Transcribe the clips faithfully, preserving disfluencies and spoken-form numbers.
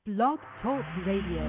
Blog Talk Radio.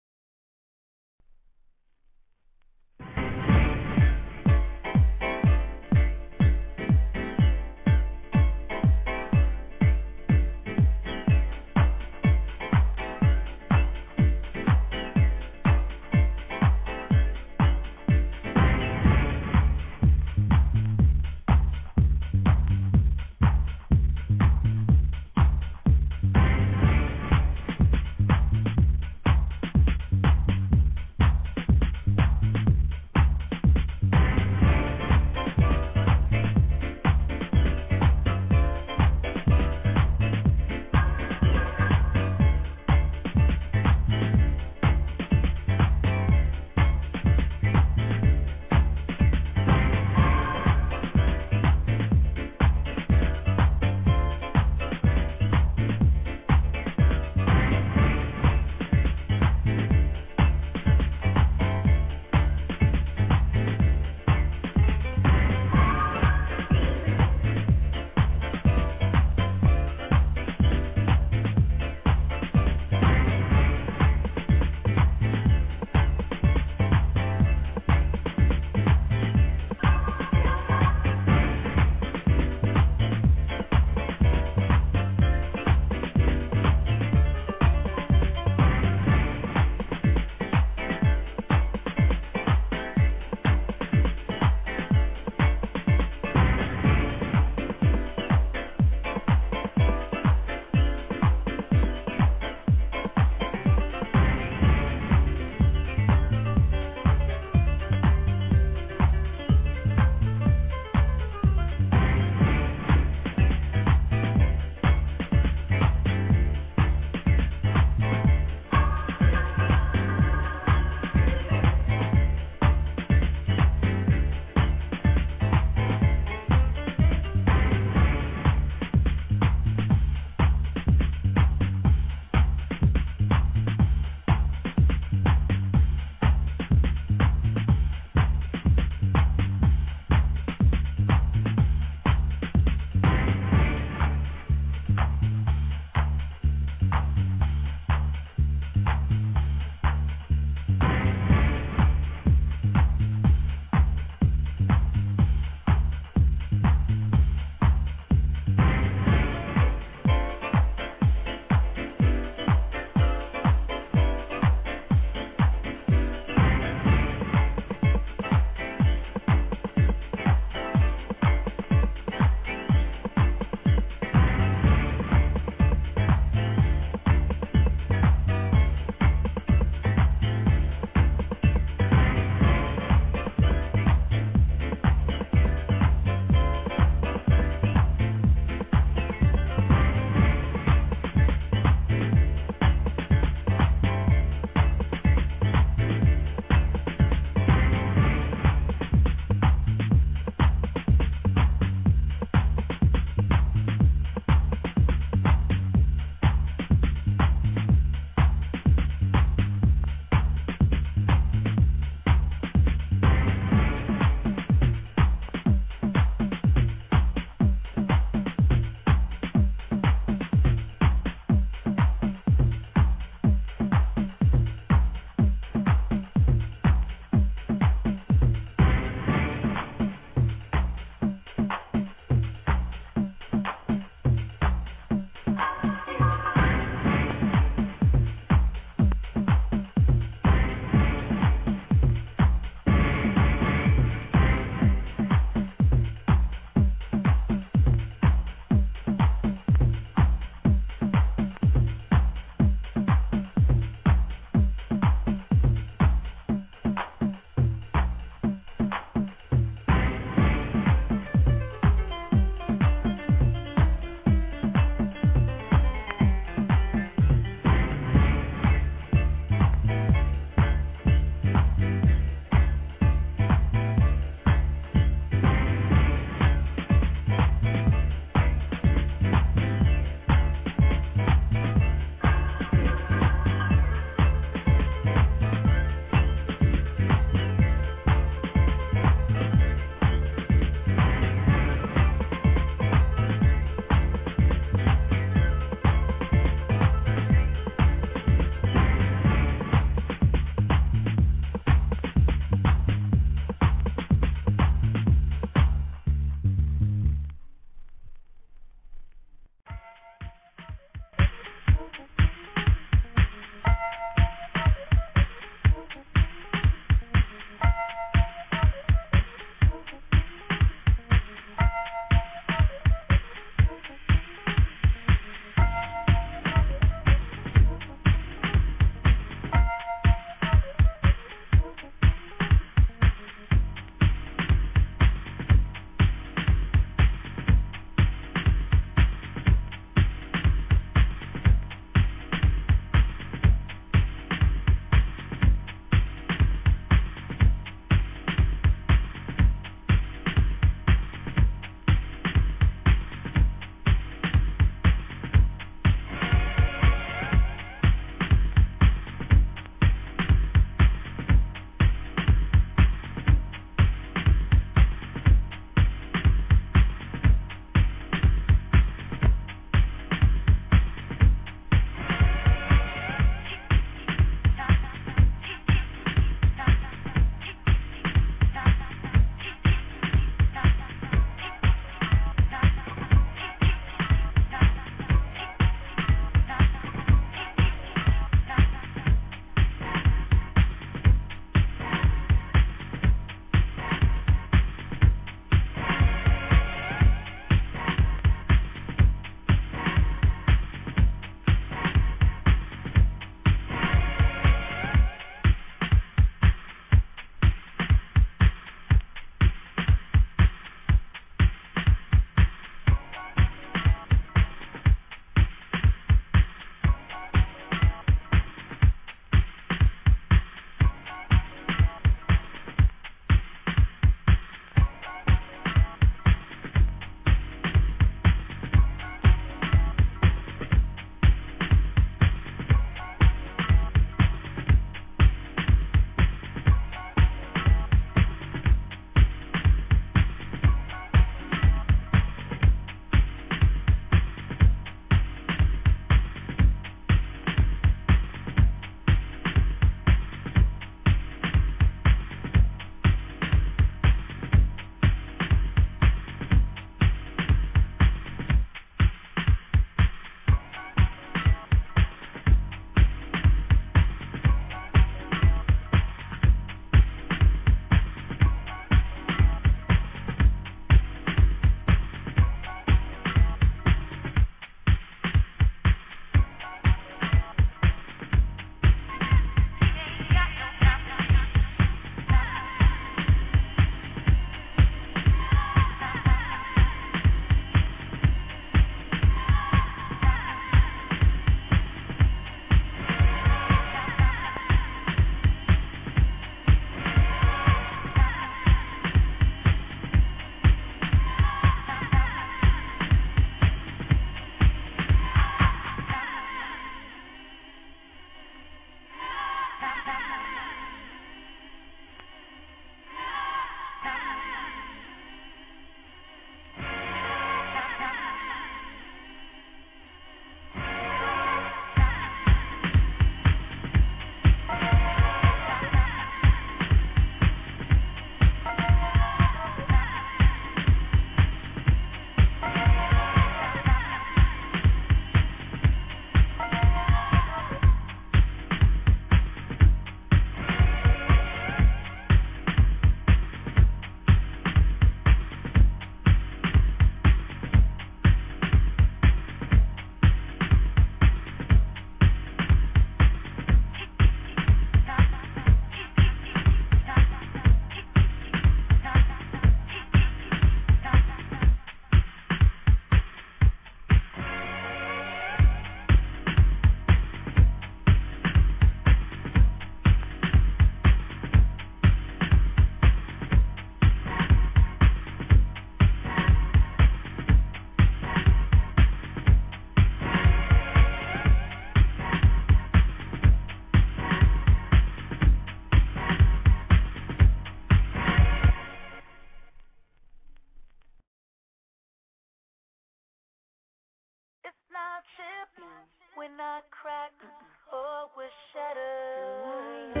We're not cracked or we're shattered.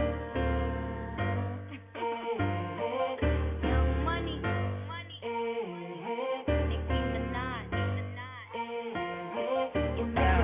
Young Money, Money, Nicki Minaj, you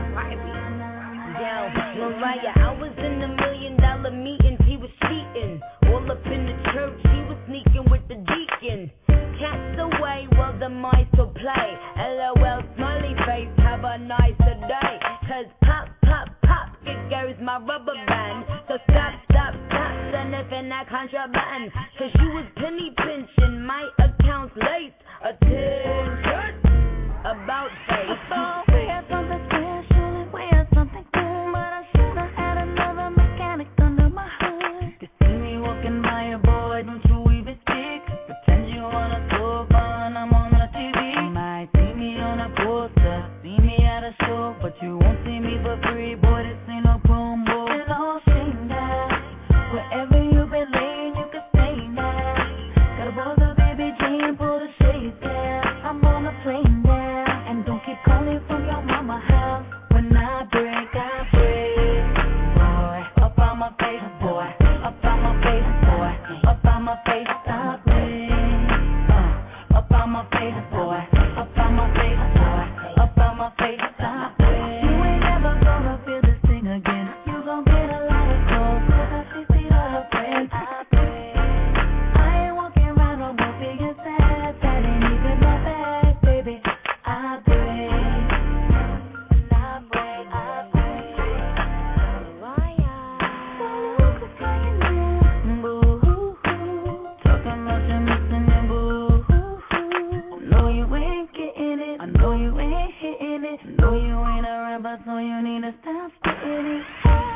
Yo, Mariah, I was in the million dollar meetings, he was cheating. All up in the church, he was sneaking with the deacon. Cats away while the mice will play. LOL, smiley face, have a nicer day. Cause pop, pop, pop, it goes my rubber band. So stop, stop, stop, sniffing that contraband. Cause you was penny pinching, my account's laced. Attention, about face. I thought we had something special and we had something cool, but I should've had another mechanic under my hood. You see me walking by your boy, don't you even speak. Pretend you wanna talk and I'm on the T V. You might see me on a poster, see me at a show, but you won't see me for free, boy, this ain't no promo. And all sing that, wherever you been laying, you can stay now. Gotta boil the baby Jane, pull the shades down. I'm on a plane now, and don't keep calling from your mama house. When I break, I break, boy. Up on my face, boy. Up on my face, boy. Up on my face, I break. Uh, up on my face, boy. Up on my face, boy. Up on my face, I break. You ain't never gonna feel this thing again. You gon' get a lot of calls, cause I see see her break, I break. I ain't walking around no more being sad. That ain't even my bag, baby. I break. I break, I break. Mariah. So look at how you move. Boo-hoo-hoo. Talking about you missing your boo-hoo-hoo. Know you ain't getting it. I know you ain't hitting it. Know you ain't a rapper, so you need to stop spitting it.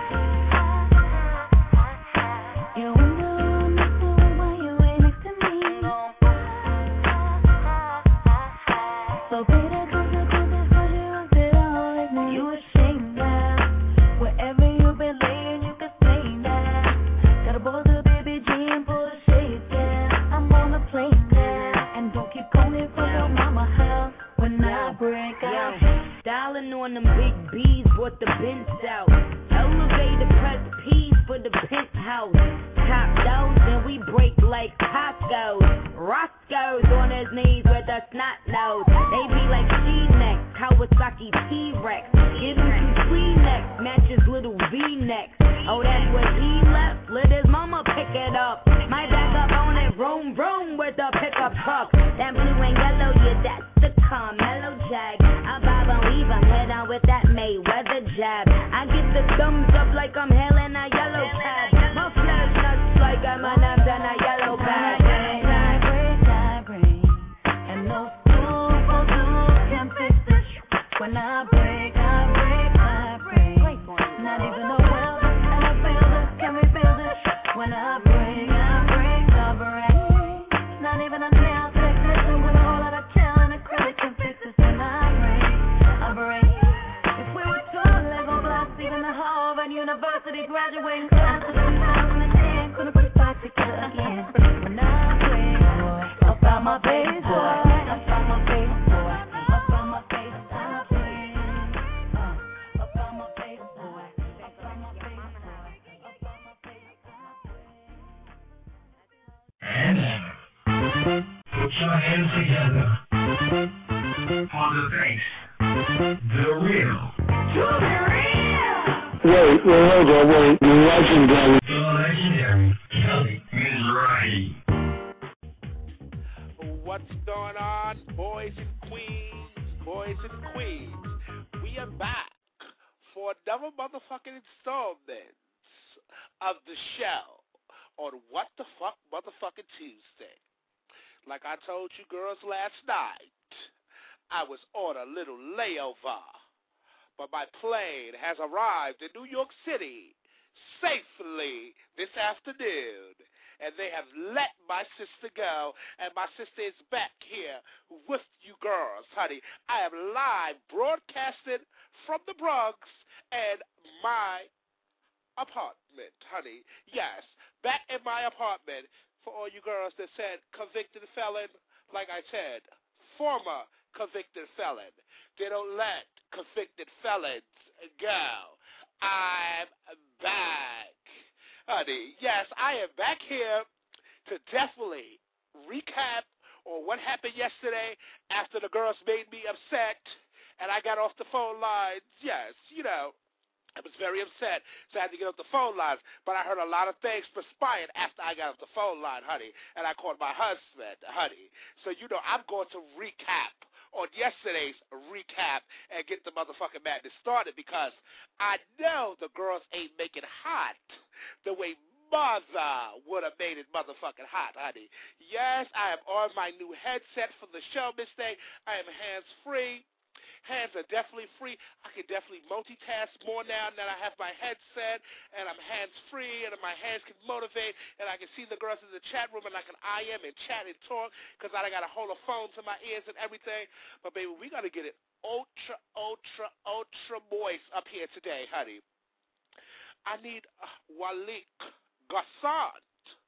You wonder I'm missing why you ain't next to me. So pay the consequences for you and sit all with me. You ashamed now. Wherever you been laying, you can stay now. Gotta boil the baby G and pull the shades down. I'm on the plane now, and don't keep calling from your mama house. When I break out, styling on them big B's, brought the Benz out. Elevator press P's for the penthouse. Top those, and we break like tacos. Roscoe's on his knees with a snot nose. They be like she-necks, Kawasaki T-Rex. Give him some Kleenex, matches little V-necks. Oh, that's what he left, let his mama pick it up. My back up on it, vroom, vroom, with a pickup truck. That blue and yellow, yeah, that's the Carmelo Jag. I bob and weave, I'm head on with that Mayweather jab. I get the thumbs up like I'm hailing a yellow cab. My flesh nuts like I'm an abs and a yellow bag. I break, I break, and no super glue can fix this. When I break, I break, I break. Not even a welder and a builder can rebuild it. When I break, I break, I break. Not even a nail technician with a whole lot of chill and acrylic can fix this. When I break, I break. If we were tall level blocks, even the Harvard University graduating class of two thousand ten couldn't put it back together again. When I break, boy, up on my face, boy, up on my face, boy, up on my face, I break. Uh, up on my face, boy, up on my face, boy, up on my face, I break. And now, put your hands together for the bass, the real, to the real. Wait, wait, hold on, wait, the legendary. The legendary Kelly Mizrahi. What's going on, boys and queens, boys and queens? We are back for another motherfucking installment of the show on What the Fuck Motherfucking Tuesday. Like I told you girls last night, I was on a little layover, but my plane has arrived in New York City safely this afternoon, and they have let my sister go, and my sister is back here with you girls, honey. I am live broadcasting from the Bronx and my apartment, honey. Yes, back in my apartment. For all you girls that said convicted felon, like I said, former convicted felon. They don't let convicted felons go. I'm back. Honey, yes, I am back here to definitely recap on what happened yesterday after the girls made me upset and I got off the phone lines. Yes, you know, I was very upset, so I had to get off the phone lines. But I heard a lot of things perspired after I got off the phone line, honey, and I called my husband, honey. So, you know, I'm going to recap on yesterday's recap and get the motherfucking madness started because I know the girls ain't making hot the way Mother would have made it motherfucking hot, honey. Yes, I am on my new headset for the show, Miss Day. I am hands-free. Hands are definitely free. I can definitely multitask more now that I have my headset and I'm hands-free and my hands can motivate and I can see the girls in the chat room and I can I M and chat and talk because I got to hold a phone to my ears and everything. But, baby, we got to get it ultra, ultra, ultra moist up here today, honey. I need uh, Walik Gassant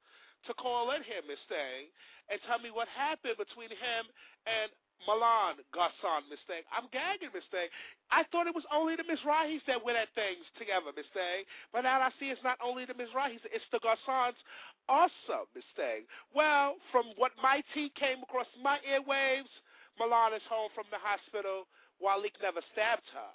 to call in here, Miss Thing, and tell me what happened between him and Milan Gassant, Miss Thing. I'm gagging, Miss Thing. I thought it was only the Mizrahis that went at things together, Miss Thing. But now I see it's not only the Mizrahis, it's the Gassants also, Miss Thing. Well, from what my tea came across my airwaves, Milan is home from the hospital. Walik never stabbed her.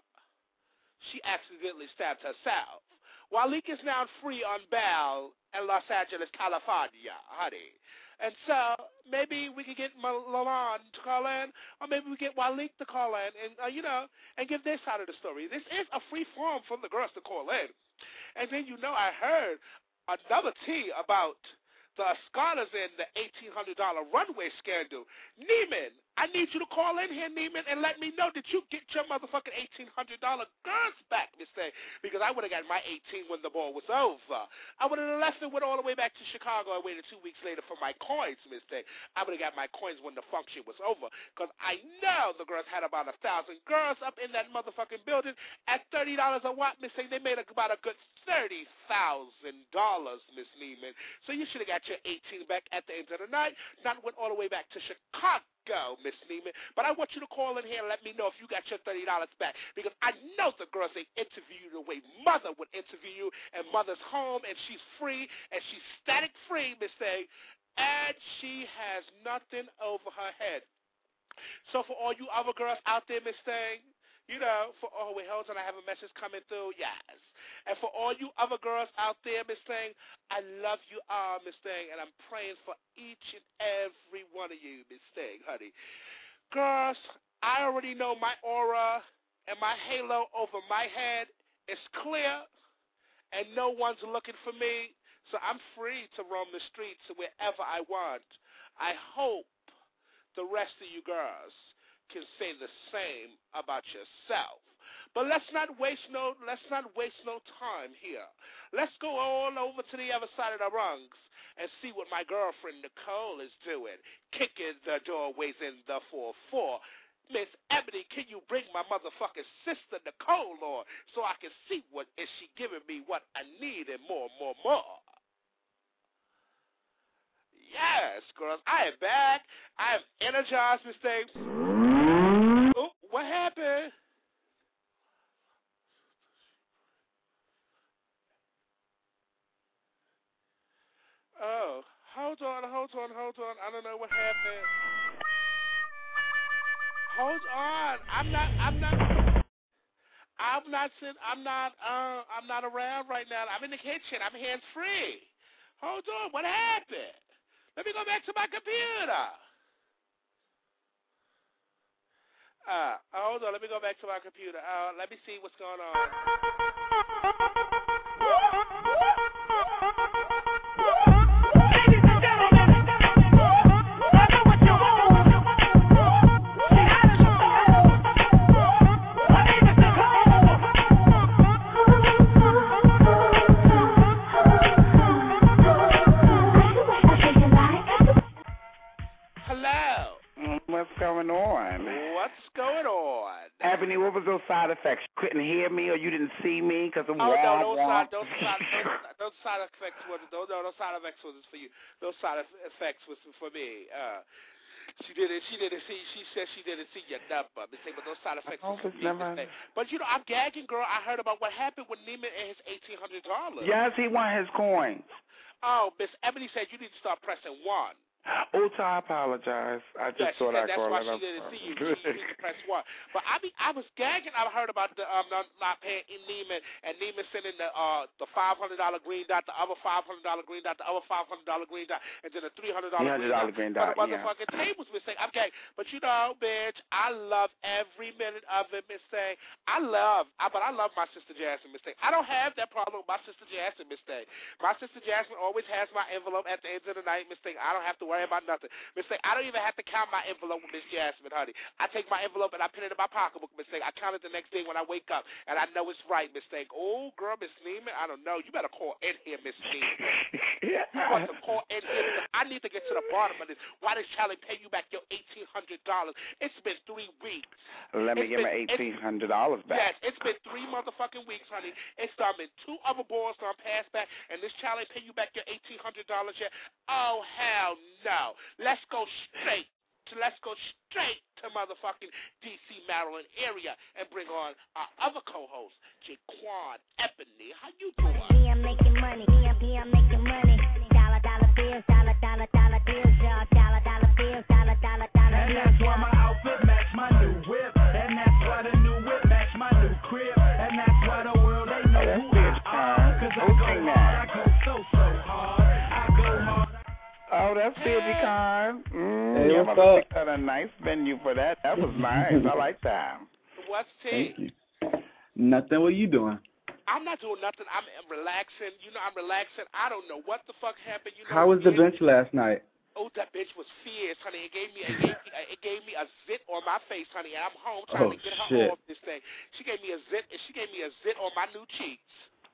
She accidentally stabbed herself. Walik is now free on bail in Los Angeles, California, honey. And so maybe we could get Milan to call in, or maybe we get Walik to call in, and uh, you know, and give their side of the story. This is a free form for the girls to call in. And then you know, I heard another tea about the Escalas and the eighteen hundred dollars runway scandal. Neiman, I need you to call in here, Neiman, and let me know that you get your motherfucking eighteen hundred dollars girls back, Miss Thing, because I would have got my eighteen when the ball was over. I would have left and went all the way back to Chicago and waited two weeks later for my coins, Miss Thing. I would have got my coins when the function was over, because I know the girls had about a thousand girls up in that motherfucking building at thirty dollars a watt, Miss Thing. They made about a good thirty thousand dollars, Miss Neiman. So you should have got your eighteen back at the end of the night, not went all the way back to Chicago, Miss Neiman. But I want you to call in here and let me know if you got your thirty dollars back, because I know the girls, they interview you the way Mother would interview you, and Mother's home, and she's free, and she's static free, Miss Thing, and she has nothing over her head. So for all you other girls out there, Miss Thing, you know, for, oh, wait, hold on, I have a message coming through, yes. And for all you other girls out there, Miss Thing, I love you all, Miss Thing, and I'm praying for each and every one of you, Miss Thing, honey. Girls, I already know my aura and my halo over my head is clear, and no one's looking for me, so I'm free to roam the streets wherever I want. I hope the rest of you girls can say the same about yourself. But let's not waste no let's not waste no time here. Let's go all over to the other side of the rungs and see what my girlfriend Nicole is doing, kicking the doorways in the four four. Miss Ebony, can you bring my motherfucking sister Nicole on so I can see what is she giving me what I need and more, more, more. Yes, girls, I am back. I am energized, Miss Thing. Oh, what happened? Oh, hold on, hold on, hold on. I don't know what happened. Hold on. I'm not. I'm not. I'm not. I'm not. Uh, I'm not around right now. I'm in the kitchen. I'm hands free. Hold on. What happened? Let me go back to my computer. Uh, hold on. Let me go back to my computer. Uh, let me see what's going on. Ladies and gentlemen, I know what you want. See how to my name is Nicole. Hello. What's going on? What's going on? Ebony, what was those side effects? You couldn't hear me or you didn't see me because of Oh, wah, no, those wah. side, those, side, those, those side effects was those, no, those side effects was for you. Those side effects was for me. Uh, She didn't. She didn't see. She said she didn't see your number. Mistake, but those side effects. I hope it's big never- mistake. But you know, I'm gagging, girl. I heard about what happened with Neiman and his eighteen hundred dollars. Yes, he won his coins. Oh, Miss Ebony said you need to start pressing one. Oh, I apologize. I just Yeah, she thought said I'd that's call why it she up. didn't see you. She, she need to press one. But I be, I was gagging. I heard about the um not, not paying Neiman and Neiman sending the uh the five hundred dollar green dot, the other five hundred dollar green dot, the other five hundred dollar green dot, and then the three hundred dollar green dot. green dot. For the motherfucking Yeah. tables, Miss Thing. I'm gagging. But you know, bitch, I love every minute of it, Miss Thing. I love, I, but I love my sister Jasmine, Miss Thing. I don't have that problem with my sister Jasmine, Miss Thing. My sister Jasmine always has my envelope at the end of the night, Miss Thing. I don't have to worry about nothing. Miss Thing, I don't even have to count my envelope with Miss Jasmine, honey. I take my envelope and I put it in my pocketbook, Miss Thing. I count it the next day when I wake up, and I know it's right, Miss Thing. Oh, girl, Miss Neiman, I don't know. You better call in here, Miss Neiman. You want to call in here because I need to get to the bottom of this. Why does Charlie pay you back your eighteen hundred dollars? It's been three weeks. Let me It's get been- my eighteen hundred dollars Yes, back. it's been three motherfucking weeks, honey. It's done been two other balls done passed back, and this child ain't pay you back your eighteen hundred dollars yet. Oh, hell no. Let's go straight. To, let's go straight to motherfucking D C, Maryland area and bring on our other co-host, Jaquan Ebony. How you doing? Me, I'm making money. Me, I'm, me, I'm making money. Dollar, dollar bills, dollar, dollar, dollar bills, y'all. Dollar, dollar bills, dollar, dollar, dollar And bills, that's why my y'all. outfit match my new whip. And that's why the new whip match my new crib. And that's why the world ain't know That's who bitch I am. Cause I Who go sing hard, I that? go so, so hard. I go hard. Oh, that's Baby Con. Mm, Hey, your what's mother up? picked out a nice venue for that. That was nice. I like that. What's Thank tea? you. Nothing. What are you doing? I'm not doing nothing. I'm relaxing. You know, I'm relaxing. I don't know what the fuck happened. You know, How was the it- bench last night? Oh, that bitch was fierce, honey. It gave me, it gave me, it gave me a zit on my face, honey. And I'm home trying Oh, to get her shit. off this thing. She gave me a zit, and she gave me a zit on my new cheeks.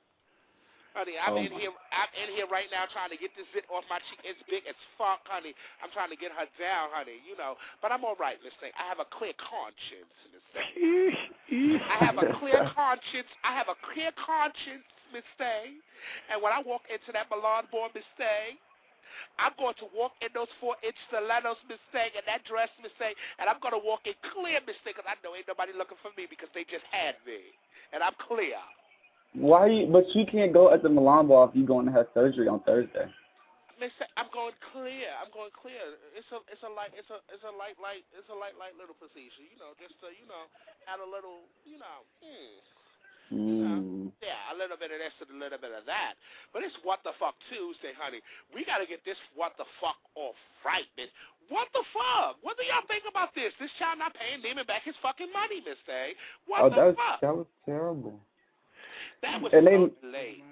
Honey, I'm Oh, in my. here. I'm in here right now trying to get this zit off my cheek. It's big as fuck, honey. I'm trying to get her down, honey. You know, but I'm all right, Miss Thing. I have a clear conscience, Miss Thing. I have a clear conscience. I have a clear conscience, Miss Thing. And when I walk into that Milan board, Miss Thing, I'm going to walk in those four-inch stilettos, Miss Thing, and that dress, Miss Thing, and I'm going to walk in clear, Miss Thing, because I know ain't nobody looking for me because they just had me, and I'm clear. Why? You, but you can't go at the Milan ball if you're going to have surgery on Thursday. Miss Thing, I'm going clear. I'm going clear. It's a, it's a light, it's a, it's a light, light, it's a light, light little procedure. You know, just to, you know, add a little, you know, hmm. Mm. Yeah, a little bit of this and a little bit of that. But it's What the Fuck Tuesday, honey. We got to get this What the Fuck off right, Miss. What the fuck? What do y'all think about this? This child not paying Neiman back his fucking money, Miss Thing. What Oh, the that was fuck? that was terrible. That was And so they- late.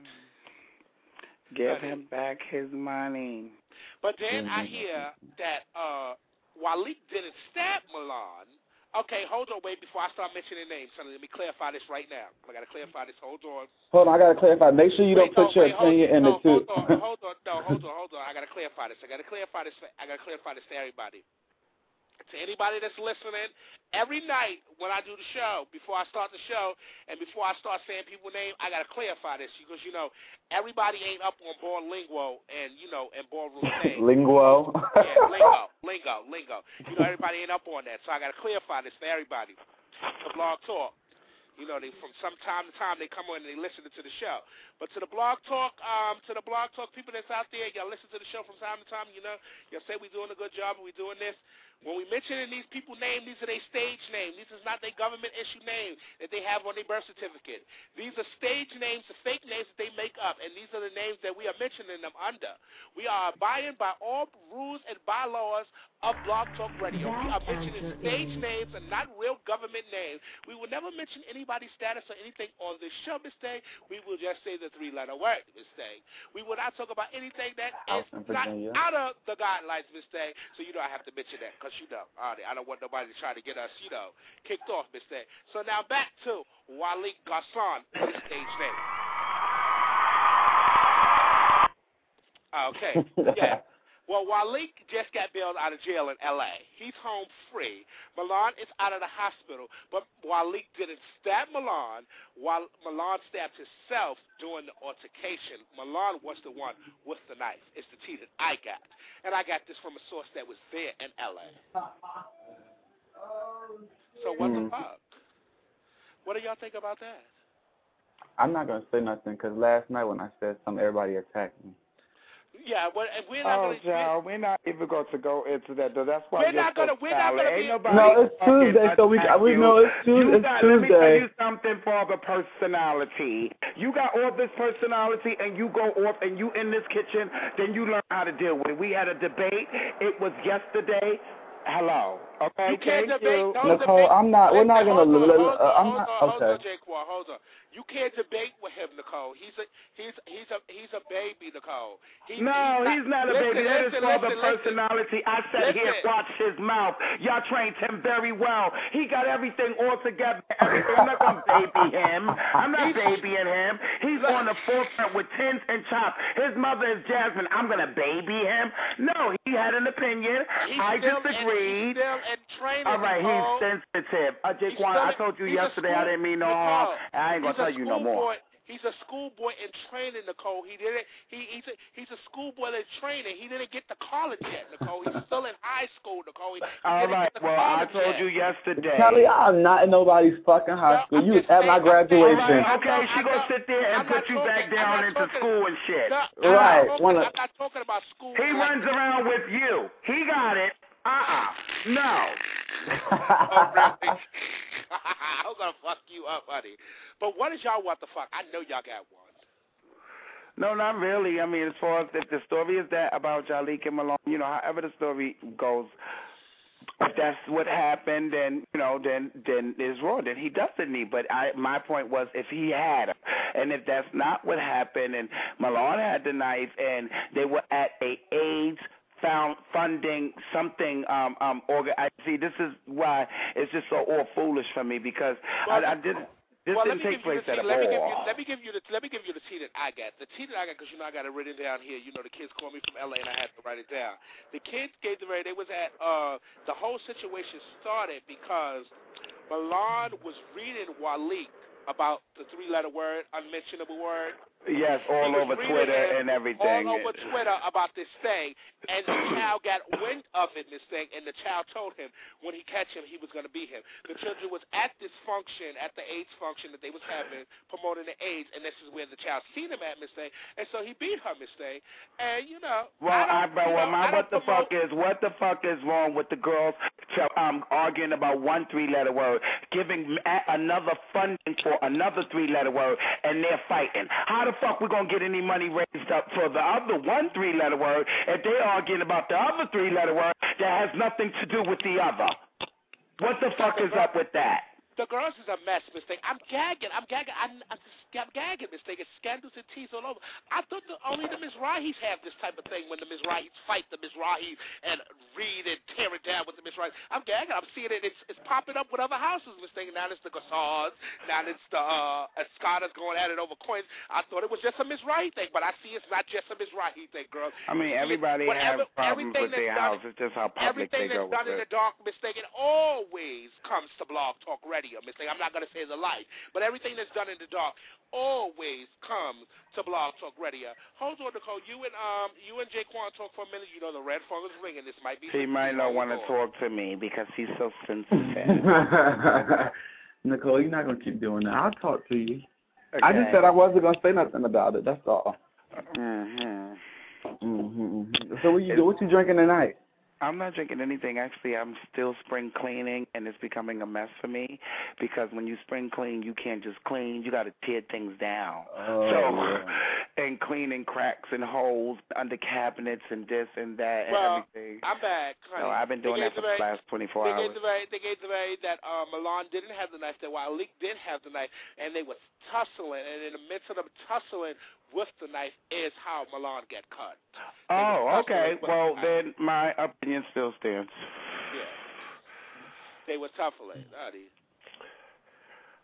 Give him back his money. But then I hear that uh, Waleed didn't stab Milan. Okay, hold on, wait, before I start mentioning names, honey, let me clarify this right now. I got to clarify this. Hold on. Hold on, I gotta clarify. Make sure you Wait, don't put no, your wait, hold- opinion in no, it too. Hold on, hold on, no, hold on, hold on. I got to clarify this. I got to clarify this. For, I got to clarify this to everybody. To anybody that's listening, every night when I do the show, before I start the show, and before I start saying people's name, I got to clarify this because, you know, everybody ain't up on board lingo and, you know, and ballroom things. Linguo. Yeah, lingo, lingo, lingo. You know, everybody ain't up on that, so I got to clarify this for everybody. The Blog Talk. You know, they from some time to time they come on and they listen to the show. But to the Blog Talk, um, to the Blog Talk people that's out there, y'all listen to the show from time to time. You know, y'all say we're doing a good job and we're doing this. When we mentioning these people names, these are their stage names. These is not their government issue names that they have on their birth certificate. These are stage names, the fake names that they make up, and these are the names that we are mentioning them under. We are abiding by all rules and bylaws of Blog Talk Radio. We are mentioning stage names and not real government names. We will never mention anybody's status or anything on this show, Miss Day. We will just say the three-letter word, Miss Day. We will not talk about anything that is Out in not Virginia. out of the guidelines, Miss Day. So you know I have to mention that because, you know, uh, I don't want nobody to try to get us, you know, kicked off, Miss Day. So now back to Waleed Garson, his stage name. Okay, yeah. Well, Waleed just got bailed out of jail in L A. He's home free. Milan is out of the hospital, but Waleed didn't stab Milan. While Milan stabbed himself during the altercation. Milan was the one with the knife. It's the tea that I got. And I got this from a source that was there in L A. So what Mm. the fuck? What do y'all think about that? I'm not gonna say nothing because last night when I said something, everybody attacked me. Yeah, but we're not Oh, gonna. Joe, we're not even going to go into that, though. That's why We're you're not so gonna- we're not silent. gonna Ain't be- nobody No, it's fucking Tuesday, so we attack we you. know it's You Tuesday. It's got, let me tell Tuesday. you something for the personality. You got all this personality, and you go off, and you in this kitchen, then you learn how to deal with it. We had a debate. It was yesterday. Hello. Okay, You can't thank debate. you. Don't Nicole, debate. I'm not. We're Listen, not gonna. hold on, li- hold uh, on, I'm hold not. on, hold Okay. on, Jaquan, hold on. You can't debate with him, Nicole. He's a he's he's a he's a baby, Nicole. He, No, he's not a listen, baby. That is listen, for the listen, listen. personality. I sat here and Listen. watched his mouth. Y'all trained him very well. He got everything all together. Everything. I'm not gonna baby him. I'm not babying him. He's on the forefront with tins and chops. His mother is Jasmine. I'm gonna baby him. No, he had an opinion. He's I still disagreed. In, he's still in training, All right, Nicole. he's sensitive. Uh, He's Jaquan, still I in- told you he's a yesterday school- I didn't mean no Nicole, harm. I ain't gonna he's a tell you no more. schoolboy. He's a schoolboy in training, Nicole. He didn't. He, he's a he's a schoolboy in training. He didn't get to college yet, Nicole. He's still in high school, Nicole. He, he All didn't right, get to well, I college told yet. you yesterday. Kelly, I'm not in nobody's fucking high No, school. I'm You was just at my saying- I'm saying- All graduation. right, okay, I'm she not- gonna I'm sit there and I'm put not you talking- back I'm down not into talking- school and shit. No, I'm Right, not talking, wanna- I'm not talking about school. He like, runs around with you. He got it. Uh-uh. No. Oh, really? I'm gonna fuck you up, honey. But what is y'all want the fuck? I know y'all got one. No, not really. I mean, as far as if the story is that about Jalik and Malone, you know, however the story goes, if that's what happened, then you know, then then it's wrong. Then he doesn't need. But I, my point was, if he had her, and if that's not what happened, and Malone had the knife, and they were at a AIDS found funding something. Um, um, organ. I see. This is why it's just so all foolish for me because Well, I, I didn't. This well, didn't let me take give you place the at tea. Let me give you. all. Let me give you the. Let me give you the tea that I got. The tea that I got, because you know I got it written down here. You know the kids call me from L A, and I had to write it down. The kids gave the very. They was at. Uh, the whole situation started because Milan was reading Waleed about the three-letter word, unmentionable word. Yes, He all was over reading Twitter him and everything. All over Twitter about this thing, and the child got wind of it, this thing, and the child told him when he catch him, he was going to beat him. The children was at this function, at the AIDS function that they was having, promoting the AIDS, and this is where the child seen him at, Miss Thing, and so he beat her, Miss Thing, and you know. Well, I, I don't, but you well, know, my I what the don't promote, fuck is what the fuck is wrong with the girls to, um arguing about one three-letter word, giving a- another funding for another three-letter word, and they're fighting. How the fuck we gonna get any money raised up for the other one three-letter word if they're arguing about the other three-letter word that has nothing to do with the other? What the fuck is up with that? The girls is a mess, Miss Thing. I'm gagging. I'm gagging. I'm, I'm, just, I'm gagging, Miss Thing. It's scandals and teas all over. I thought the, only the Mizrahis have this type of thing when the Mizrahis fight the Mizrahis and read and tear it down with the Mizrahis. I'm gagging. I'm seeing it. It's, it's popping up with other houses, Miss Thing. Now it's the Gassars. Now it's the uh, Escadas going at it over coins. I thought it was just a Mizrahi thing, but I see it's not just a Mizrahi thing, girl. I mean, everybody has problems with their house. It's just how public they Everything go that's done with in it. the dark, Miss Thing, it always comes to Blog Talk Radio, Miss Thing. I'm not going to say the light, but everything that's done in the dark always comes to Blog Talk Radio. Hold on, Nicole. You and um, you and Jaquan talk for a minute. You know the red phone is ringing. This might be. He might not want to talk to me because he's so sensitive. Nicole, you're not gonna keep doing that. I'll talk to you. Okay. I just said I wasn't gonna say nothing about it. That's all. Mhm. Mhm. So what you do? What you drinking tonight? I'm not drinking anything. Actually, I'm still spring cleaning, and it's becoming a mess for me because when you spring clean, you can't just clean. You got to tear things down. Oh, so, yeah. and cleaning cracks and holes under cabinets and this and that Well, and everything. I'm back, honey. So I've been doing They that gave for the the last twenty-four They hours. gave the very, they gave the very that uh, Milan didn't have the knife, that Waleed did have the knife, and they were tussling, and in the midst of them tussling with the knife is how Milan get cut. They Oh, were okay. tussling with Well, the knife. then my opinion still stands. Yeah. They were tussling, honey.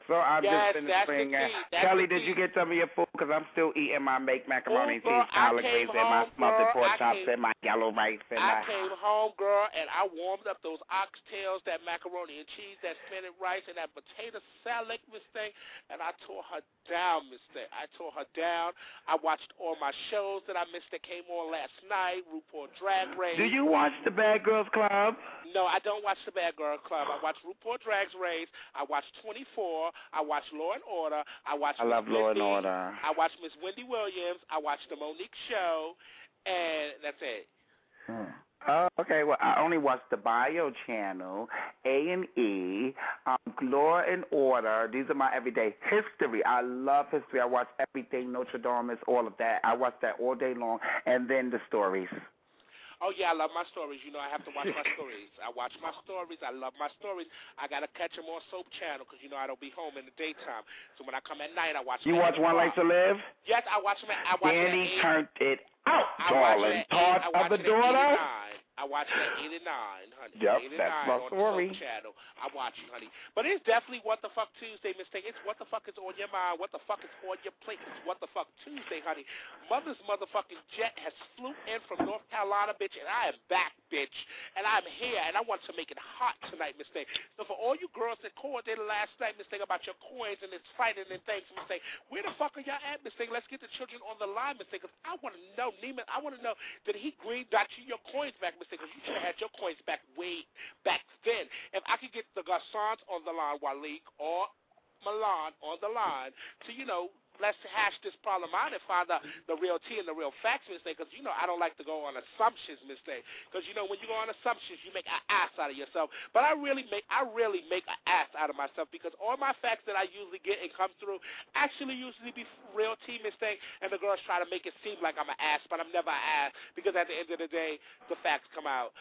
So I've Yes, just been that's the spring. key. That's Kelly, the did key. you get some of your food? Because I'm still eating my baked macaroni and Ooh, girl, cheese, I collard came greens, and my home, smothered girl, pork I chops, came- and my yellow rice, and I my... came home, girl, and I warmed up those oxtails, that macaroni and cheese, that spinach rice, and that potato salad, Miss Thing, and I tore her down, Miss Thing. I tore her down. I watched all my shows that I missed that came on last night, RuPaul Drag Race. Do you watch the Bad Girls Club? No, I don't watch the Bad Girl Club. I watch RuPaul Drag Race. I watch twenty-four. I watch Law and Order. I watch I Miss love Law and Wendy. Order. I watch Miss Wendy Williams. I watch the Monique Show, and that's it. Hmm. Oh, okay. Well, I only watch the Bio Channel, A and E, um, Law and Order. These are my everyday history. I love history. I watch everything, Notre Dame, all of that. I watch that all day long, and then the stories. Oh, yeah, I love my stories. You know, I have to watch my stories. I watch my stories. I love my stories. I got to catch them on Soap Channel because, you know, I don't be home in the daytime. So when I come at night, I watch You them. watch One Life to Live? Yes, I watch them. At, I watch Danny them at turned it out, I watch darling. it at Thought eight, I of watch the it at daughter? eight and nine. I watch it at eight and nine, honey. Yep, eight and that's nine my on story. the Soap Channel. I watch it, honey. But it's definitely What the Fuck Tuesday, Miss Thing. It's What the Fuck is on your mind. What the fuck is on your plate. It's What the Fuck Tuesday, honey. Mother's motherfucking jet has flew in from North Carolina, bitch, and I am back, bitch. And I'm here, and I want to make it hot tonight, Miss Thing. So for all you girls that called in last night, Miss Thing, about your coins and this fighting and things, Miss Thing, where the fuck are y'all at, Miss Thing? Let's get the children on the line, Miss Thing, because I want to know, Neiman, I want to know, did he green dot you your coins back, Miss Thing? Because you should have had your coins back way back then. If I could get the Garcons on the line, Waleek, or Milan on the line to, you know, let's hash this problem out and find out the real tea and the real facts, Miss Thing, because, you know, I don't like to go on assumptions, Miss Thing, because, you know, when you go on assumptions, you make an ass out of yourself. But I really make I really make an ass out of myself because all my facts that I usually get and come through actually usually be real tea, Miss Thing, and the girls try to make it seem like I'm an ass, but I'm never an ass because at the end of the day, the facts come out.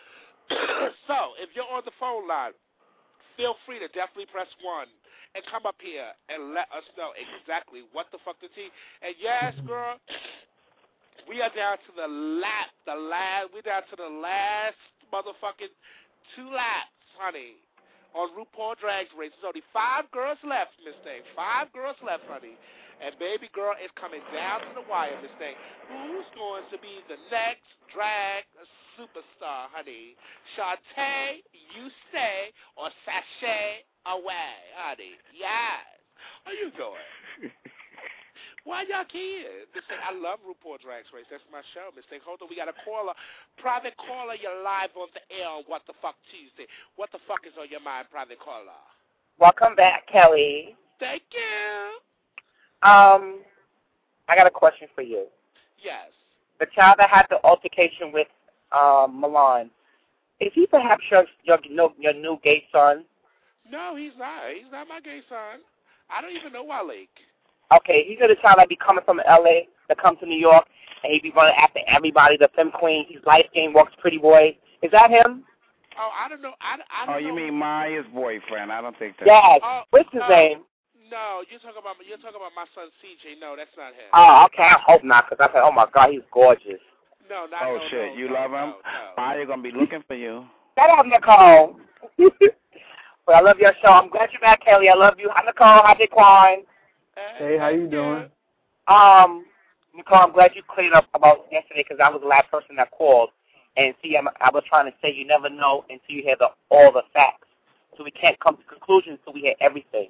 So, if you're on the phone line, feel free to definitely press one and come up here and let us know exactly what the fuck the tea. And yes, girl, we are down to the lap, the last, we're down to the last motherfucking two laps, honey, on RuPaul Drag Race. There's only five girls left, Miss Thing. Five girls left, honey. And baby girl is coming down to the wire, Miss Thing. Who's going to be the next drag superstar, honey? Shantae, you stay, or sashay away, honey? Yes. How you doing? Why y'all kids? Miss Thing, I love RuPaul Drag Race. That's my show, Miss Thing. Hold on, we got a caller. Private caller, you're live on the air on What the Fuck Tuesday. What the fuck is on your mind, private caller? Welcome back, Kelly. Thank you. Um, I got a question for you. Yes. The child that had the altercation with um, Milan, is he perhaps your, your, your new gay son? No, he's not. He's not my gay son. I don't even know Waleek. Okay, he's the child that be coming from L A to come to New York, and he be running after everybody, the femme queen. He's light-skinned, walks pretty boy. Is that him? Oh, I don't know. I, I don't Oh, you know. mean Maya's boyfriend? I don't think that. Yes. Oh, What's his no. name? No, you're talking about you're talking about my son C J. No, that's not him. Oh, okay. I hope not, because I said, oh, my God, he's gorgeous. No, not Oh, no, shit. no, You no, love him? No, no. Maya going to be looking for you. Shut up, Nicole. But I love your show. I'm glad you're back, Kelly. I love you. Hi, Nicole. Hi, Daquan. Hey, how you doing? Um, Nicole, I'm glad you cleared up about yesterday because I was the last person that called. And see, I'm, I was trying to say you never know until you hear the, all the facts. So we can't come to conclusions until we hear everything.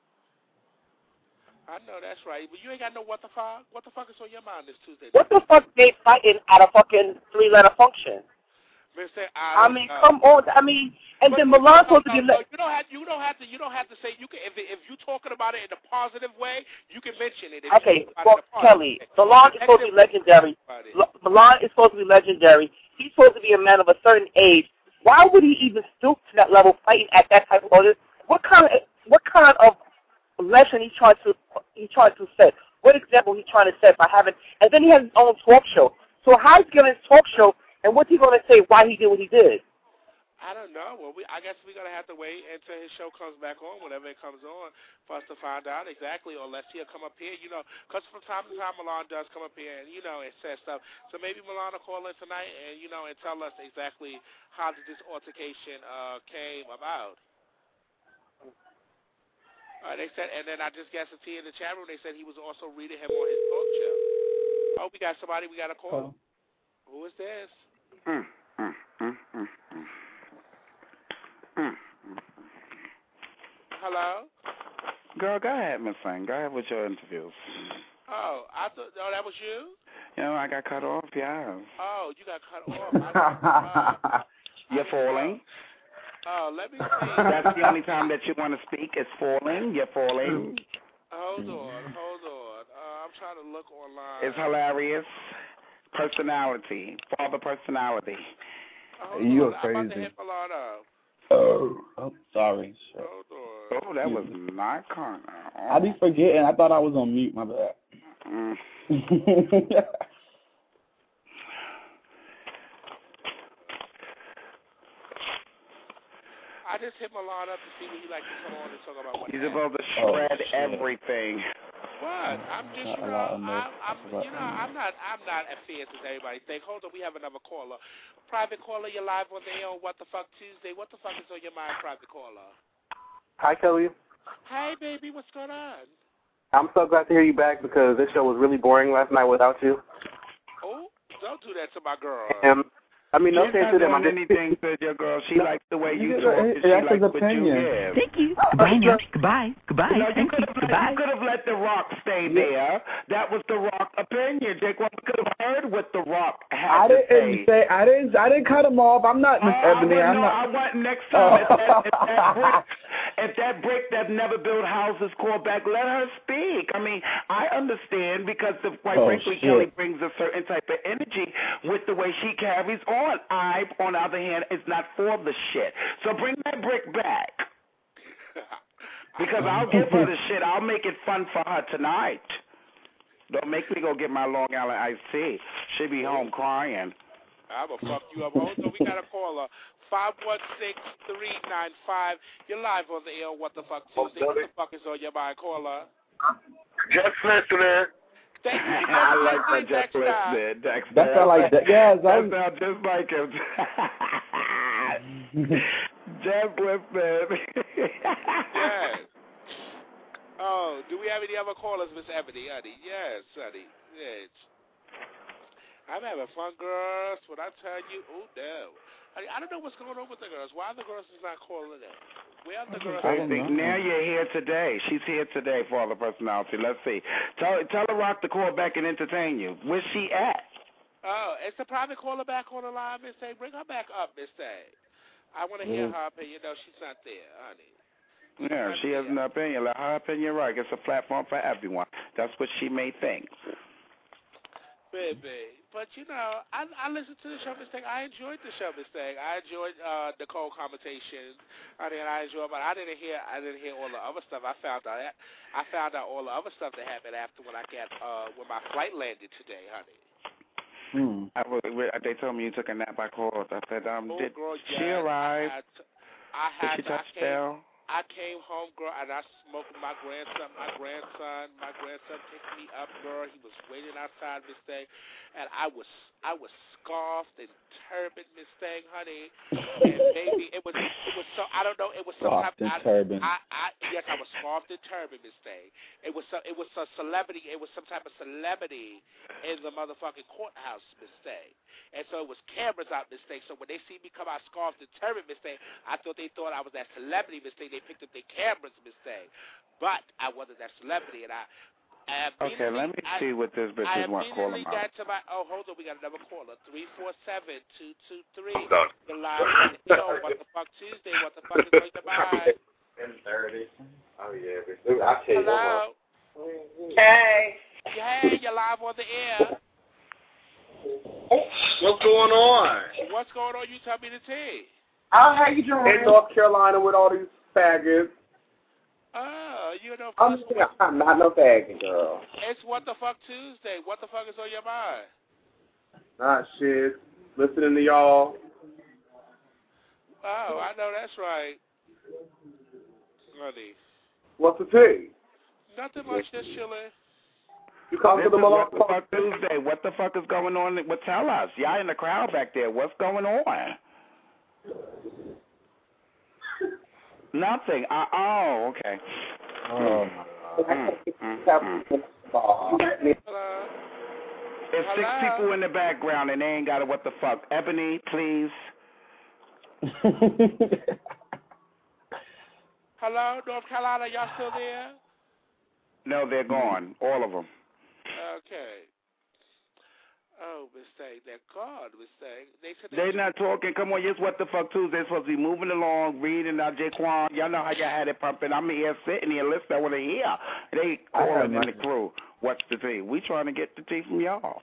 I know that's right, but you ain't got no what the fuck. What the fuck is on your mind this Tuesday? What the fuck they fighting at a fucking three-letter function? Mister I, I mean, come on. I mean, and but then no, Milan's no, supposed to be. no, Le- you don't have. You don't have to. You don't have to say. You can. If if you talking about it in a positive way, you can mention it. If okay, you talk well, about it in a positive Kelly, way. Milan is supposed to be legendary. L- Milan is supposed to be legendary. He's supposed to be a man of a certain age. Why would he even stoop to that level, fighting at that type of order? What kind of what kind of lesson he trying to he trying to set? What example he trying to set by having? And then he has his own talk show. So how's he giving his talk show? And what's he going to say why he did what he did? I don't know. Well, we, I guess we're going to have to wait until his show comes back on, whenever it comes on, for us to find out exactly, unless he'll come up here, you know, because from time to time Milan does come up here and, you know, and says stuff. So maybe Milan will call in tonight and, you know, and tell us exactly how did this altercation uh, came about. Uh, they said, and then I just guessed a T in the chat room. They said he was also reading him on his talk show. Oh, we got somebody. We got a call. Oh. Who is this? Mm, mm, mm, mm, mm. Mm, mm. Hello? Girl, go ahead, Miss Thing. Go ahead with your interviews. Oh, I thought. Oh, that was you? You know, I got cut off, yeah. Oh, you got cut off. I, uh, You're falling. Oh, let me see. That's the only time that you want to speak is falling. You're falling. Hold on, hold on. Uh, I'm trying to look online. It's hilarious. Personality. Father personality. Oh, You're on. crazy. I'm about to hit Milano. Oh, oh, sorry. Shit. Hold on. Oh, that was not Connor. Oh. I be forgetting. I thought I was on mute. My bad. Mm. I just hit Milan up to see what he like to come on and talk about. What He's happened. supposed to Oh, shred shit. everything. What? I'm just, Not you a know, lot of I'm, notes. I'm, That's about- you know, I'm not, I'm not as fierce as everybody think. Hold on, we have another caller. Private caller, you're live on the air on What the Fuck Tuesday. What the fuck is on your mind, private caller? Hi, Kelly. Hey, baby, what's going on? I'm so glad to hear you back because this show was really boring last night without you. Oh, don't do that to my girl. Um, I mean, no She's offense not to them. doing I'm just anything to your girl. She likes the way you It- talk. it- And she that's likes his what you opinion. give. Thank you. Goodbye now. Goodbye. Goodbye. You know, you Thank could you. have let, Goodbye. you could have let The Rock stay there. That was The Rock opinion. Jake One could have heard what The Rock had I to didn't say. say. I didn't. I didn't cut him off. I'm not Oh, Miss I Ebony. want, I'm no, not. I want next time. If that, if, that brick, if that brick that never built houses called back, let her speak. I mean, I understand because, of, quite Oh, frankly, shit. Kelly brings a certain type of energy with the way she carries on. I, on the other hand, is not for the shit. So bring that brick back. Because I'll give her the shit. I'll make it fun for her tonight. Don't make me go get my Long Island iced tea. She be home crying. I'm going to fuck you up. Hold on, we got a caller. five one six, three nine five. You're live on the air on What the Fuck Tuesday. What the fuck is on your mind, caller? Just listening. Thank you. I like that just listening, Dexter. That sound like that. Yeah, That that sounds just like him. Just listening. Yes. Oh, do we have any other callers, Miss Ebony, honey? Yes, honey. Yes. I'm having fun, girls. When I tell you, oh, no. Honey, I don't know what's going on with the girls. Why are the girls is not calling in? Where are the girls? I think now you're here today. She's here today for all the personality. Let's see. Tell tell her Rock to call back and entertain you. Where's she at? Oh, it's a private caller back on the line, Miss A. Bring her back up, Miss A. I want to hear Mhm. her opinion. No, she's not there, honey. Yeah, she has an opinion. Let her opinion right. It's a platform for everyone. That's what she may think. Baby. But, you know, I I listened to the show mistake. I enjoyed the show mistake. I enjoyed uh, Nicole conversation. I mean, I enjoyed, but I didn't hear I didn't hear all the other stuff. I found out I found out all the other stuff that happened after when I got uh, when my flight landed today, honey. Hmm. I was, they told me you took a nap. I called. I said, um, Oh, did girl, she yes, arrive? I had to, I had Did she to, touch I came, down? I came home, girl, and I smoked with my grandson. My grandson, my grandson picked me up, girl. He was waiting outside Miss Thing, and I was, I was scarfed and turbaned, Miss Thing, honey. And baby, it was, it was so, I don't know, it was some Scarfed type. and turbaned. I, I, yes, I was scarfed and turbaned, Miss Thing. It was, so, it was a celebrity. It was some type of celebrity in the motherfucking courthouse, Miss Thing. And so it was cameras out, Miss Thing. So when they see me come out scarfed and turbaned, Miss Thing, I thought they thought I was that celebrity, Miss Thing. They picked up their cameras, Miss Thing. But I wasn't that celebrity, and I. I Okay, let me I, see what this bitch I is want to call immediately him out. got to my. Oh, hold on, we got another caller. Three four seven two two three. Done. You're live on the show. What the fuck Tuesday? What the fuck is on your mind? ten thirty. Oh, yeah. Dude, I tell you Hello. what. Hey. Hey, you're live on the air. What's going on? What's going on? You tell me the tea. Oh, how you doing? In North Carolina with all these faggots. Oh, you know. I'm, I'm not no faggot, girl. It's What the Fuck Tuesday. What the fuck is on your mind? Not shit. Listening to y'all. Oh, I know that's right. Honey. What's the tea? Nothing much, just chilling. You come This to the is What Malone the Fuck Tuesday. What the fuck is going on? Well, tell us. Y'all in the crowd back there. What's going on? Nothing. Uh, oh, okay. Oh, Mm, mm, mm. Hello? There's six Hello? people in the background and they ain't got a what the fuck. Ebony, please. Hello, North Carolina, y'all still there? No, they're gone. All of them. Okay. Oh, Miss Thing, they're gone, Miss Thing. They said They're not talking. Come on, yes, what the fuck Tuesday? They're supposed to be moving along, reading out Jaquan. Y'all know how y'all had it pumping. I'm here sitting here listening. I want to hear. They calling in the crew. What's the tea? We trying to get the tea from y'all.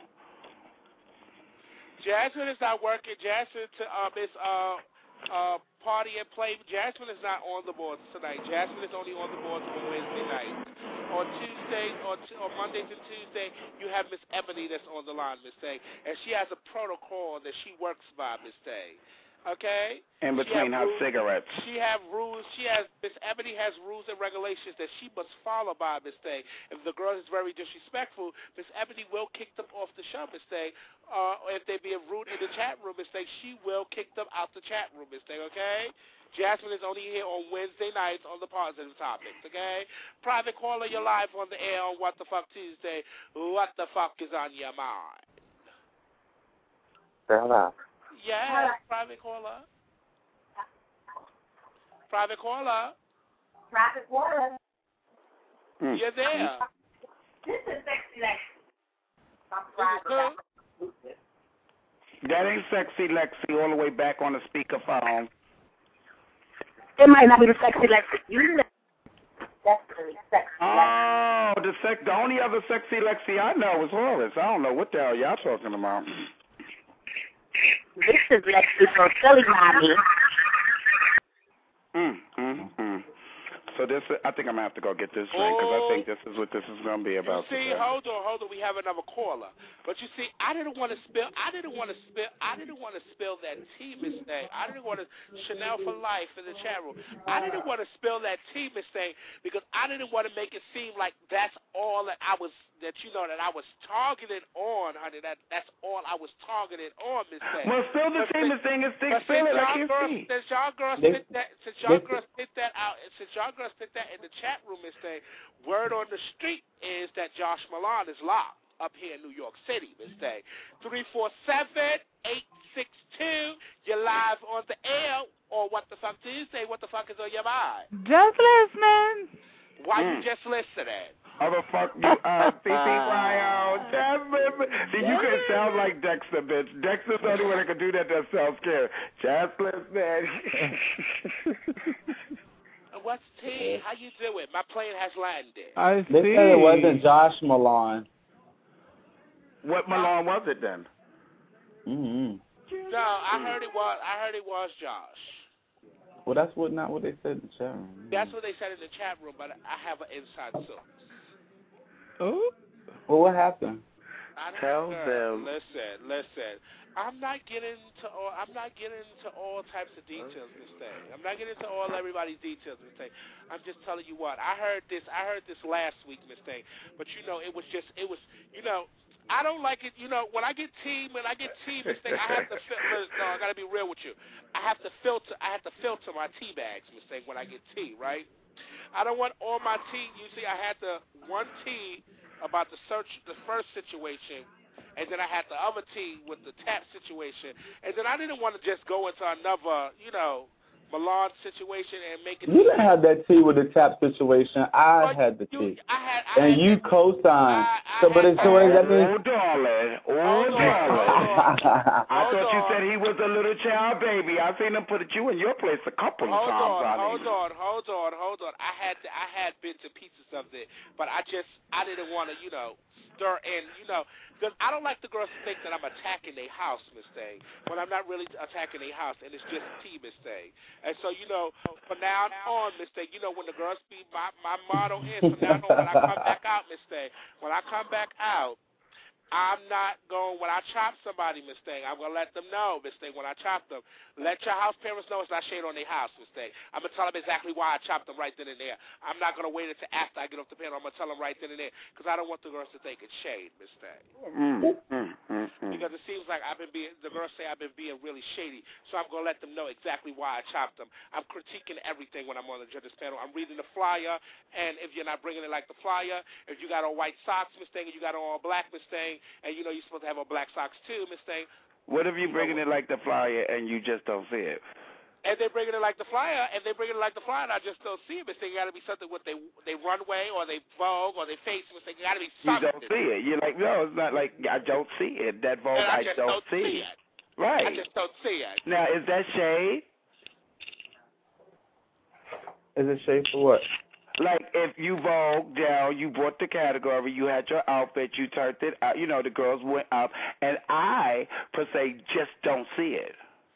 Jasmine is not working. Jasmine to uh, Miss uh, uh, Party and Play. Jasmine is not on the boards tonight. Jasmine is only on the boards on Wednesday night. On Tuesday, or, t- or Monday to Tuesday, you have Miss Ebony that's on the line, Miss Day, and she has a protocol that she works by, Miss Day. Okay? In between her rules, cigarettes. She have rules. She has Miss Ebony has rules and regulations that she must follow by, Miss Day. If the girl is very disrespectful, Miss Ebony will kick them off the show, Miss Day. Uh, if they be rude in the chat room, Miss Day, she will kick them out the chat room, Miss Day. Okay? Jasmine is only here on Wednesday nights on the positive topics, okay? Private caller, you're live on the air on What the Fuck Tuesday. What the fuck is on your mind? Fair enough. Yeah, private caller. Private caller. Private caller. Mm. You're there. This is Sexy Lexi. I'm private. That ain't Sexy Lexi all the way back on the speakerphone. It might not be the Sexy Lexi. You know. That's really sexy. Oh, the sex. The only other Sexy Lexi I know is Horace. I don't know what the hell y'all talking about. This is Lexi from Philly, mommy. Mm, mm, mm. So this, I think I'm gonna have to go get this drink because I think this is what this is gonna be about. You see, today. hold on, hold on. We have another caller, but you see, I didn't want to spill. I didn't want to spill. I didn't want to spill that tea, Miss Thing. I didn't want to Chanel for life in the chat room. I didn't want to spill that tea, Miss Thing, because I didn't want to make it seem like that's all that I was. That you know that I was targeted on, honey. That that's all I was targeted on, Miss Thing. Well, spill the tea, Miss Thing. It's thick. Spill it. I can see. Since y'all girls This- spit that, since y'all this- girls spit that out, since y'all girls spit that in the chat room, Miss Thing, word on the street is that Josh Milan is locked up here in New York City, Miss Thing. three four seven, eight six two, you're live on the air, or What the Fuck Tuesday, What the Fuck is on your mind? Just listening. Why Mm. you just listening? Motherfuck you, uh, P P Y O, Jasmine. See, you could sound like Dexter, bitch. Dexter's the only one that can do that that sounds scared. Just listen. What's T? How you doing? My plane has landed. I They see. said it wasn't Josh Milan. What Milan was it then? Mm-hmm. No, I heard it was. I heard it was Josh. Well, that's what not what they said in the chat room. That's what they said in the chat room, but I have an inside source. Oh. Well, what happened? I don't Tell know. them. Listen, listen. I'm not getting to all. I'm not getting into all types of details, Miss Thing. I'm not getting into all everybody's details, Miss Thing. I'm just telling you what I heard this. I heard this last week, Miss Thing. But you know, it was just. It was. You know, I don't like it. You know, when I get tea, when I get tea, Miss Thing, I have to. Fil- no, I gotta be real with you. I have to filter. I have to filter my tea bags, Miss Thing, when I get tea, right? I don't want all my tea. You see, I had the one tea about the search, the first situation, and then I had the other tea with the tap situation, and then I didn't want to just go into another, you know, Milan situation and make it. You didn't have that tea with the tap situation. I Well, had the you, tea. I had, I And had you that- co-signed. I- I So, but had- it's so what does that Oh, mean? darling. Oh, Hold on, darling. hold on. I Hold thought you on. said he was a little child baby. I seen him put you in your place a couple of Hold times. on, honey. hold on, hold on, hold on. I had to, I had bits and pieces of it, but I just I didn't want to, you know, stir in, you know, because I don't like the girls to think that I'm attacking their house, Miss Thing, when I'm not really attacking their house, and it's just tea, Miss Thing. And so, you know, from now on, Miss Thing, you know, when the girls be my my motto is from now on when I come back out, Miss Thing, when I come back out. I'm not going, when I chop somebody, Miss Thing, I'm going to let them know, Miss Thing, when I chop them. Let your house parents know it's not shade on their house, Miss Thing. I'm going to tell them exactly why I chopped them right then and there. I'm not going to wait until after I get off the panel. I'm going to tell them right then and there because I don't want the girls to think it's shade, Miss Thing. Mm, mm, mm, mm. Because it seems like I've been being, the girls say I've been being really shady, so I'm going to let them know exactly why I chopped them. I'm critiquing everything when I'm on the judges panel. I'm reading the flyer, and if you're not bringing it like the flyer, if you got on white socks, Miss Thing, and you got on all black, Miss Thing, and you know you're supposed to have on black socks too, Miss Thing. What if you bringing it like the flyer and you just don't see it? And they bringing it like the flyer, and they bringing it like the flyer, and I just don't see it. Miss Thing, got to be something with they they runway or they Vogue or they face. Miss Thing, got to be something. You don't see it. You're like, no, it's not like I don't see it. That Vogue, and I, I just don't, don't see. see it. Right. I just don't see it. Now, is that shade? Is it shade for what? Like, if you Vogue down, you brought the category, you had your outfit, you turned it out, you know, the girls went up, and I, per se, just don't see it.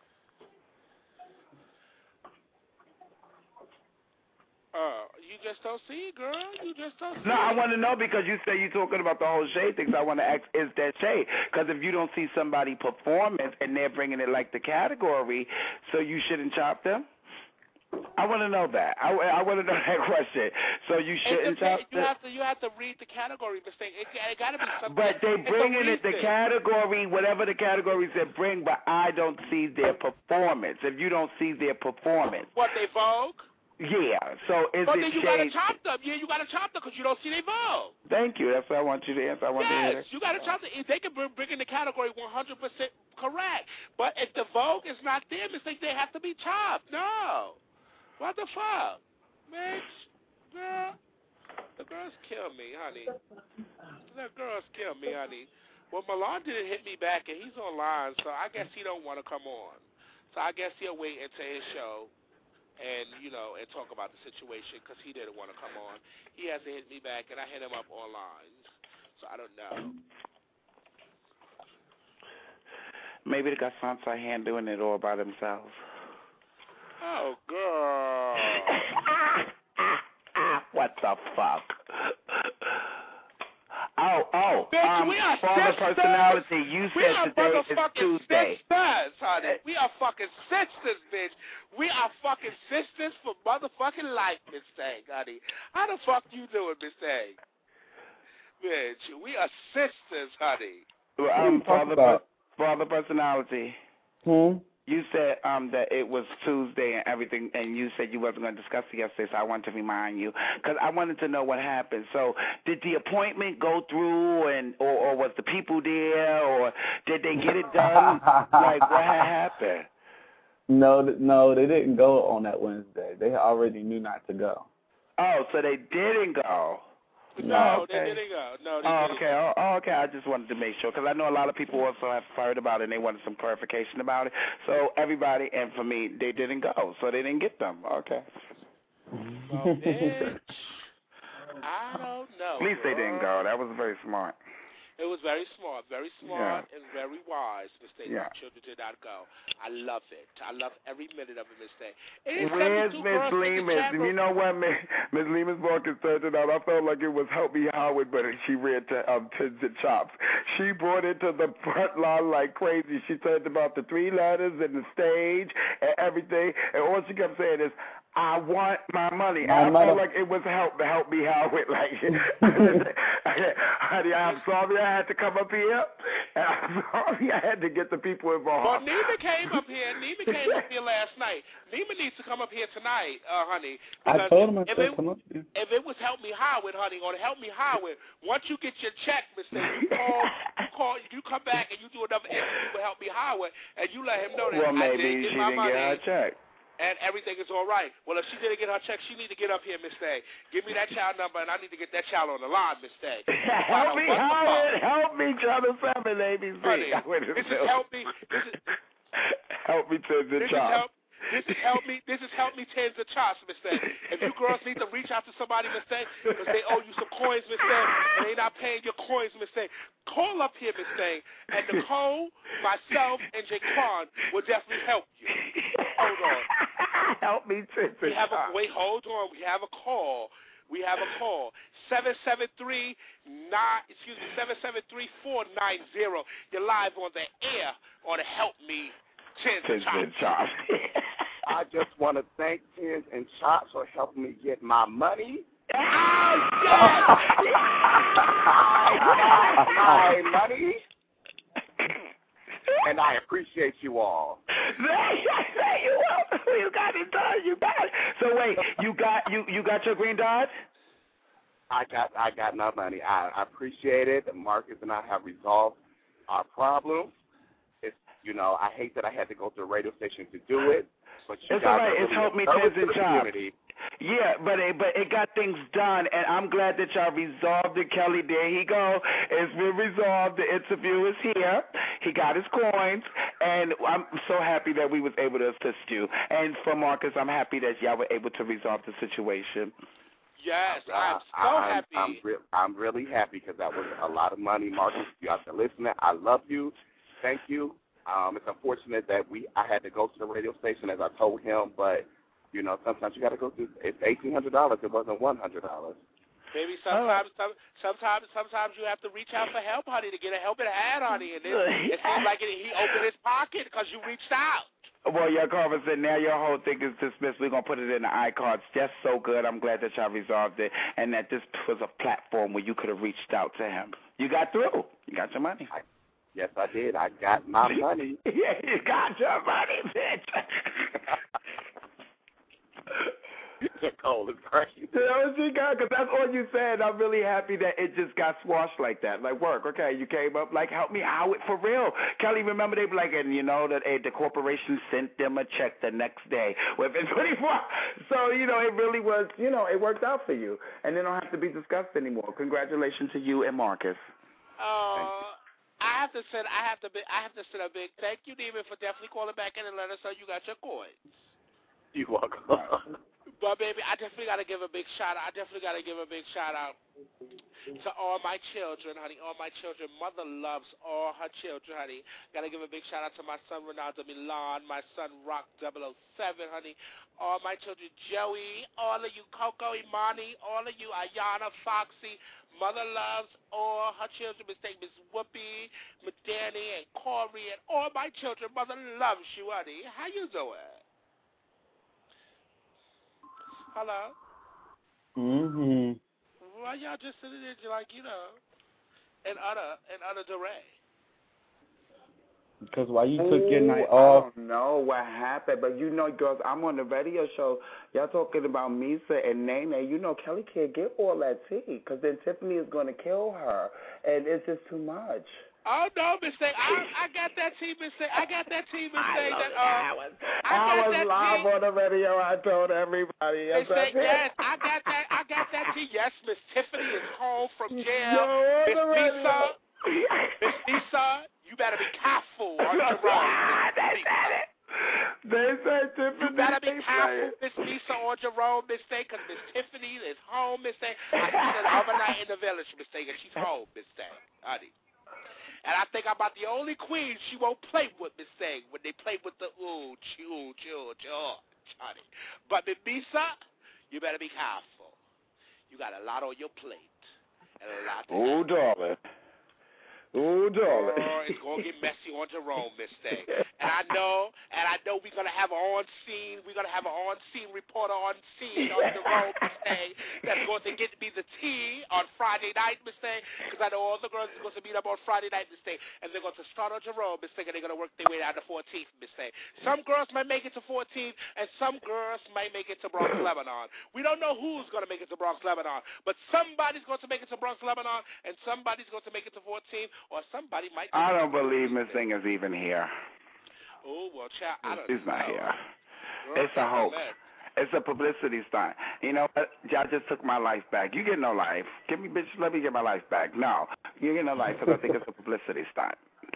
Uh, you just don't see it, girl. You just don't see No, it. I want to know because you say you're talking about the whole shade things. I want to ask, is that shade? Because if you don't see somebody performance and they're bringing it like the category, so you shouldn't chop them? I want to know that. I, I want to know that question. So you shouldn't chop you them? have to you have to read the category mistake. It, it got to be something. But they it's bringing a it the reason. category, whatever the categories they bring, but I don't see their performance. If you don't see their performance. What, they Vogue? Yeah, so is but it then you shade? gotta chop them. Yeah, you gotta chop them because you don't see they Vogue. Thank you. That's what I want you to answer. I want yes, to hear that. you gotta chop them. They can bring, bring in the category one hundred percent correct. But if the Vogue is not there, mistake, they have to be chopped. No. What the fuck? Bitch. Girl. The girls kill me, honey. The girls kill me, honey. Well, Milan didn't hit me back, and he's online, so I guess he don't want to come on. So I guess he'll wait until his show and, you know, and talk about the situation because he didn't want to come on. He hasn't hit me back, and I hit him up online. So I don't know. Maybe they got Sansa handling it all by themselves. Oh, girl. What the fuck? Oh, oh, Bitch, um, we are Father sisters. Personality, you we said are today is motherfucking Tuesday. sisters, honey. We are fucking sisters, bitch. We are fucking sisters for motherfucking life, Miss Thang, honey. How the fuck you doing, Miss Thang? Bitch, we are sisters, honey. Well, um, Father, about? Father Personality. Hmm? You said um that it was Tuesday and everything, and you said you wasn't going to discuss it yesterday, so I wanted to remind you because I wanted to know what happened. So, did the appointment go through, and or, or was the people there, or did they get it done? Like, what had happened? No, th- no, they didn't go on that Wednesday. They already knew not to go. Oh, so they didn't go. No, okay. they didn't go. No, they Oh, didn't okay. Oh, oh, okay. I just wanted to make sure because I know a lot of people also have heard about it and they wanted some clarification about it. So everybody, and for me, they didn't go, so they didn't get them. Okay. Well, bitch, I don't know. At least they didn't go. That was very smart. It was very smart, very smart, Yeah. and very wise. Miss Thang, Yeah. the children did not go. I love it. I love every minute of it, Miss Thang. Where's Miss Lemus? You know what, Miss Lemus Marcus turned it out. I felt like it was Help Me Howard, but she read to um, Tins and Chops. She brought it to the front line like crazy. She talked about the three letters and the stage and everything, and all she kept saying is, I want my money. And I felt like it was help to help me Howard. Like, honey, I'm sorry I had to come up here. And I'm sorry I had to get the people involved. Well, Nima came up here. Nima came up here last night. Nima needs to come up here tonight, uh, honey. I told him I if said it, come up here. If it was Help Me Howard, honey, or Help Me Howard, once you get your check, Mister you call, you call, you come back and you do another interview with Help Me Howard, and you let him know that Well, I maybe didn't get she my didn't money. get her check. And everything is all right. Well, if she didn't get her check, she need to get up here, Miss Thang. Give me that child number, and I need to get that child on the line, Miss Thang. Help me, Howard. Help me, Channel seven, A B C. Honey, this is Help Me. This is, help me to the this child. Is help, this is help me. This is help me tens of chops, Miss Thang. If you girls need to reach out to somebody, Miss Thang, because they owe you some coins, Miss Thang, and they not paying your coins, Miss Thang, call up here, Miss Thang, and Nicole, myself, and Jaquan will definitely help you. Hold on. Help me to the We have a child. wait. Hold on. We have a call We have a call. seven seven three nine excuse me, seven seven three four nine zero. You're live on the air on the Help Me Tins and Tins Chops. and I just want to thank Tins and Chops for helping me get my money. Oh, my money. And I appreciate you all. You got it done. You got it. So wait, you got you you got your green dot? I got I got my money. I, I appreciate it. Marcus and I have resolved our problem. It's you know I hate that I had to go to a radio station to do it, but you It's guys all right. are It's really helped me a service Tins to and the Chops. community. Yeah, but it, but it got things done, and I'm glad that y'all resolved it, Kelly. There he go. It's been resolved. The interview is here. He got his coins, and I'm so happy that we was able to assist you. And for Marcus, I'm happy that y'all were able to resolve the situation. Yes, I'm so I'm, happy. I'm, re- I'm really happy because that was a lot of money. Marcus, you out there listening, I love you. Thank you. Um, it's unfortunate that we I had to go to the radio station as I told him, but you know sometimes you got to go through. It's eighteen hundred dollars. It wasn't one hundred dollars. Maybe sometimes, some, sometimes, sometimes you have to reach out for help, honey, to get a helping hand, honey. And it, it seems like it, he opened his pocket because you reached out. Well, your Carver said now your whole thing is dismissed. We're going to put it in the iCards. That's so good. I'm glad that y'all resolved it and that this was a platform where you could have reached out to him. You got through. You got your money. I, yes, I did. I got my money. Yeah, you got your money, bitch. Cole is crazy. That was you got, because that's all you said. I'm really happy that it just got squashed like that. Like, work, okay, you came up, like, help me out for real. Kelly, remember they be like, and you know that eh, the corporation sent them a check the next day within twenty-four. So, you know, it really was, you know, it worked out for you. And they don't have to be discussed anymore. Congratulations to you and Marcus. Uh, I have to send, I have to be, I have to send a big thank you, Demon, for definitely calling back in and letting us know you got your coins. You're welcome. But, baby, I definitely got to give a big shout out. I definitely got to give a big shout out to all my children, honey. All my children. Mother loves all her children, honey. Got to give a big shout out to my son, Ronaldo Milan, my son, Rock double oh seven, honey. All my children, Joey, all of you, Coco, Imani, all of you, Ayana, Foxy. Mother loves all her children. Miss Miss Whoopi, Miss Danny, and Corey, and all my children. Mother loves you, honey. How you doing? Hello? Mm-hmm. Why y'all just sitting there like, you know, in utter, in utter disarray? Because why you took Ooh, your night I off? don't know what happened, but you know, girls, I'm on the radio show. Y'all talking about Misa and Nene. You know, Kelly can't get all that tea because then Tiffany is going to kill her, and it's just too much. Oh, no, mistake. I, I got that tea, mistake. I got that tea, mistake. That, uh, I was, I, I got was that live tea. on the radio. I told everybody. Yes, Mistake, I did. yes, I got that. I got that tea. Yes, Miss Tiffany is home from jail. Yo, Miss on the Lisa, radio. Miss Lisa, you better be careful on your road. They said it. They said Tiffany. You better be they careful, said it. Miss Lisa, on your road, mistake, because Miss Tiffany is home, mistake. I seen her the other night in the village, mistake, and she's home, mistake, honey. And I think I'm about the only queen she won't play with, Miss Thing, when they play with the ooh, choo, choo, choo, honey. But Miss Misa, you better be careful. You got a lot on your plate. And a lot to Oh, darling. Oh, darling. Oh, it's going to get messy on Jerome, Miss Thing. And I know, and I know we're going to have an on-scene, we're going to have an on-scene reporter on scene on Jerome, Miss Thing, that's going to get me the tea on Friday night, Miss Thing, because I know all the girls are going to meet up on Friday night, Miss Thing, and they're going to start on Jerome, Miss Thing, and they're going to work their way down to fourteenth, Miss Thing. Some girls might make it to fourteenth, and some girls might make it to Bronx, Lebanon. We don't know who's going to make it to Bronx, Lebanon, but somebody's going to make it to Bronx, Lebanon, and somebody's going to make it to fourteenth, or somebody might. I don't believe Miss Thing is even here. Oh, well, child, I don't She's know. not here. Girl, It's a hoax. It's a publicity stunt. You know what? Y'all just took my life back. You get no life. Give me, bitch, let me get my life back. No. You get no life because I think it's a publicity stunt.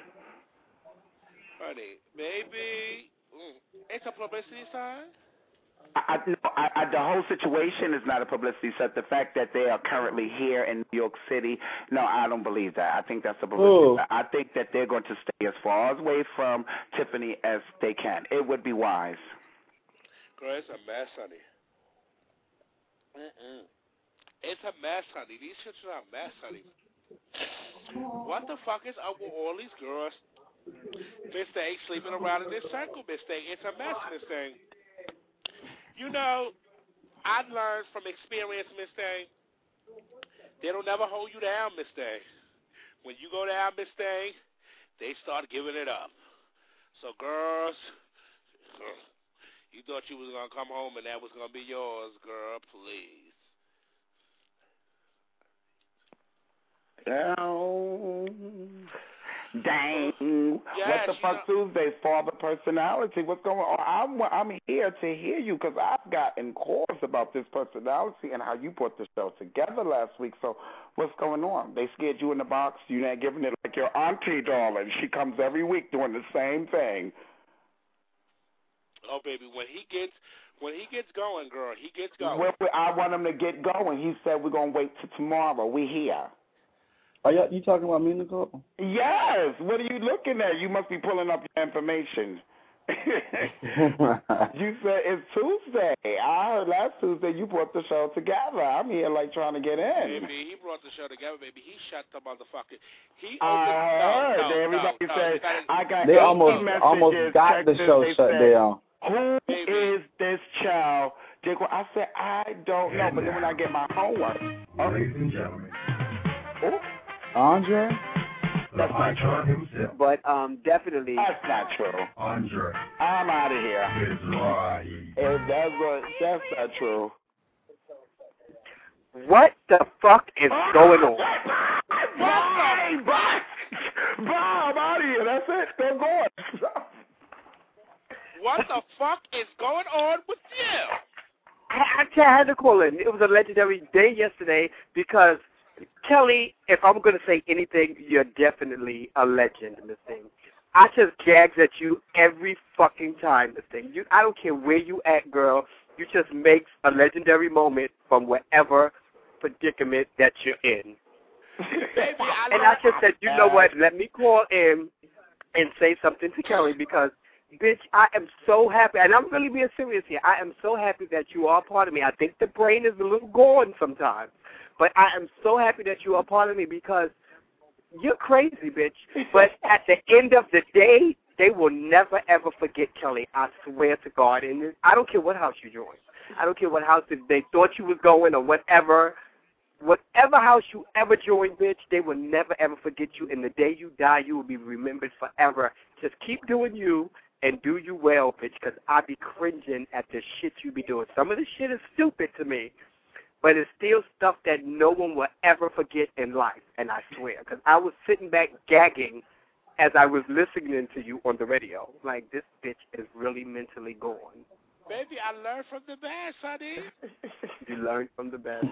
Honey, maybe mm, it's a publicity stunt? I, I, no, I, I, the whole situation is not a publicity stunt. The fact that they are currently here in New York City, no, I don't believe that. I think that's a publicity Ooh. stunt. I think that they're going to stay as far away from Tiffany as they can. It would be wise. Girl, it's a mess, honey. Mm-mm. it's a mess, honey. These shits are a mess, honey. What the fuck is up with all these girls, Miss Thing, sleeping around in this circle, Miss Thing? It's a mess, Miss Thing. You know, I learned from experience, Miss Thing, they don't never hold you down, Miss Thing. When you go down, Miss Thing, they start giving it up. So, girls, you thought you was going to come home and that was going to be yours, girl, please. Oh, dang. Yes, what the fuck, know. Tuesday's Father Personality? What's going on? I'm, I'm here to hear you because I've gotten calls about this personality and how you put the show together last week. So what's going on? They scared you in the box? You're not giving it like your auntie, darling. She comes every week doing the same thing. Oh, baby, when he gets when he gets going, girl, he gets going. Well, I want him to get going. He said we're going to wait till tomorrow. We here. Are you, you talking about me, Nicole? Yes. What are you looking at? You must be pulling up your information. You said it's Tuesday. I heard last Tuesday you brought the show together. I'm here like trying to get in. Baby, he brought the show together, baby. He shut the motherfucker. He opened. I heard. No, no, Everybody no, said no, I got they eighty almost messages, almost got the show they shut said, down. Who baby. is this child? I said I don't know, but then when I get my homework, ladies and gentlemen, oh, Andre. the icon himself. But um, definitely. That's not true. Andre. I'm out of here. Is right. If that's what, that's not true. What the fuck is going on? Bye, bye, bye. I'm out of here. That's it. They're going. What the fuck is going on with you? I, I had to call in. It was a legendary day yesterday because, Kelly, if I'm going to say anything, you're definitely a legend in this thing. I just gags at you every fucking time, this thing. You, I don't care where you at, girl. You just make a legendary moment from whatever predicament that you're in. Baby, I and I just said, you know what, let me call in and say something to Kelly because, bitch, I am so happy, and I'm really being serious here. I am so happy that you are part of me. I think the brain is a little gone sometimes, but I am so happy that you are part of me because you're crazy, bitch. But at the end of the day, they will never, ever forget Kelly. I swear to God. And I don't care what house you joined. I don't care what house they thought you was going or whatever. Whatever house you ever joined, bitch, they will never, ever forget you. And the day you die, you will be remembered forever. Just keep doing you and do you well, bitch, because I be cringing at the shit you be doing. Some of the shit is stupid to me, but it's still stuff that no one will ever forget in life, and I swear. Because I was sitting back gagging as I was listening to you on the radio. Like, this bitch is really mentally gone. Baby, I learned from the best, honey. You learned from the best.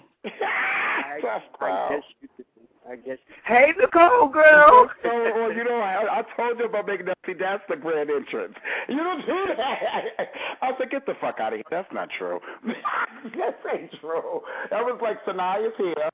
I, That's I guess you did. I guess. Hey, Nicole, girl. So, well, you know, I, I told you about making that. See, that's the grand entrance. You don't do that. I said, get the fuck out of here. That's not true. That ain't true. That was like Sanaya's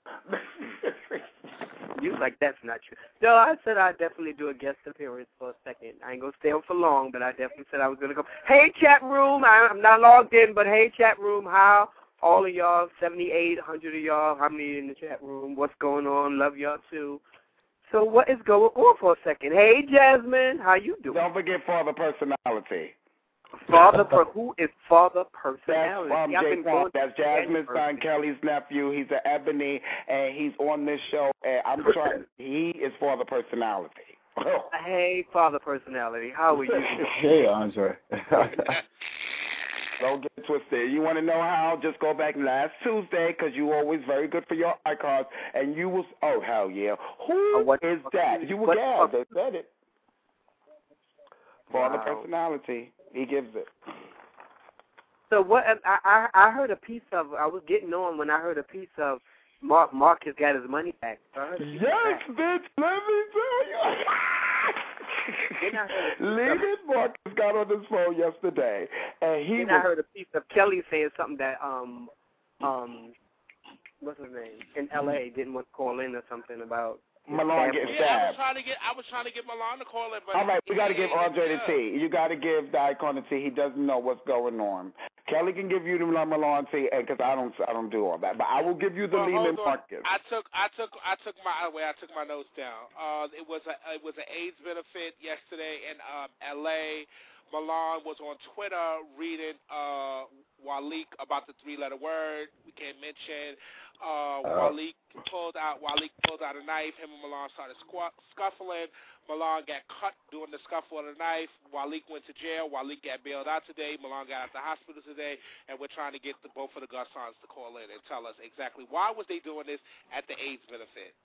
here. You was like, that's not true. No, I said I'd definitely do a guest appearance for a second. I ain't going to stay on for long, but I definitely said I was going to go. Hey, chat room. I, I'm not logged in, but hey, chat room, how? All of y'all, seventy-eight hundred of y'all, how many in the chat room? What's going on? Love y'all, too. So what is going on for a second? Hey, Jasmine, how you doing? Don't forget Father Personality. Father, per, who is Father Personality? That's, um, I've been going That's Jasmine's son, Kelly's nephew. He's an Ebony, and he's on this show. And I'm trying. He is Father Personality. Hey, Father Personality, how are you? Hey, Andre. Don't get twisted. You want to know how? Just go back last Tuesday because you were always very good for your icons, and you was oh hell yeah. Who uh, what, is that? You were yeah. They said it. Father wow. Personality. He gives it. So what? I, I I heard a piece of. I was getting on when I heard a piece of. Mark Marcus got his money back. So I heard a piece yes, bitch. Let me tell you. Leland Marcus got on his phone yesterday, and he. Then was, I heard a piece of Kelly saying something that um um what's his name in L A didn't want to call in or something about. Milan getting yeah, stabbed. I was trying to get. I was trying to get Milan to call in, but all right, we got to give Andre the T. You got to give the icon the T. He doesn't know what's going on. Kelly can give you the Malone fee, because I don't, I don't do all that. But I will give you the well, Neiman hold on. Marcus. I took, I took, I took my wait. I took my notes down. Uh, it was a, it was an AIDS benefit yesterday in um, L A. Malone was on Twitter reading uh, Waleek about the three-letter word. We can't mention. Uh, Uh, Waleek pulled out. Waleek pulled out a knife. Him and Malone started squ- scuffling. Malone got cut during the scuffle of the knife. Waleek went to jail. Waleek got bailed out today. Malone got out the hospital today, and we're trying to get the, both of the Garcons to call in and tell us exactly why was they doing this at the AIDS benefit.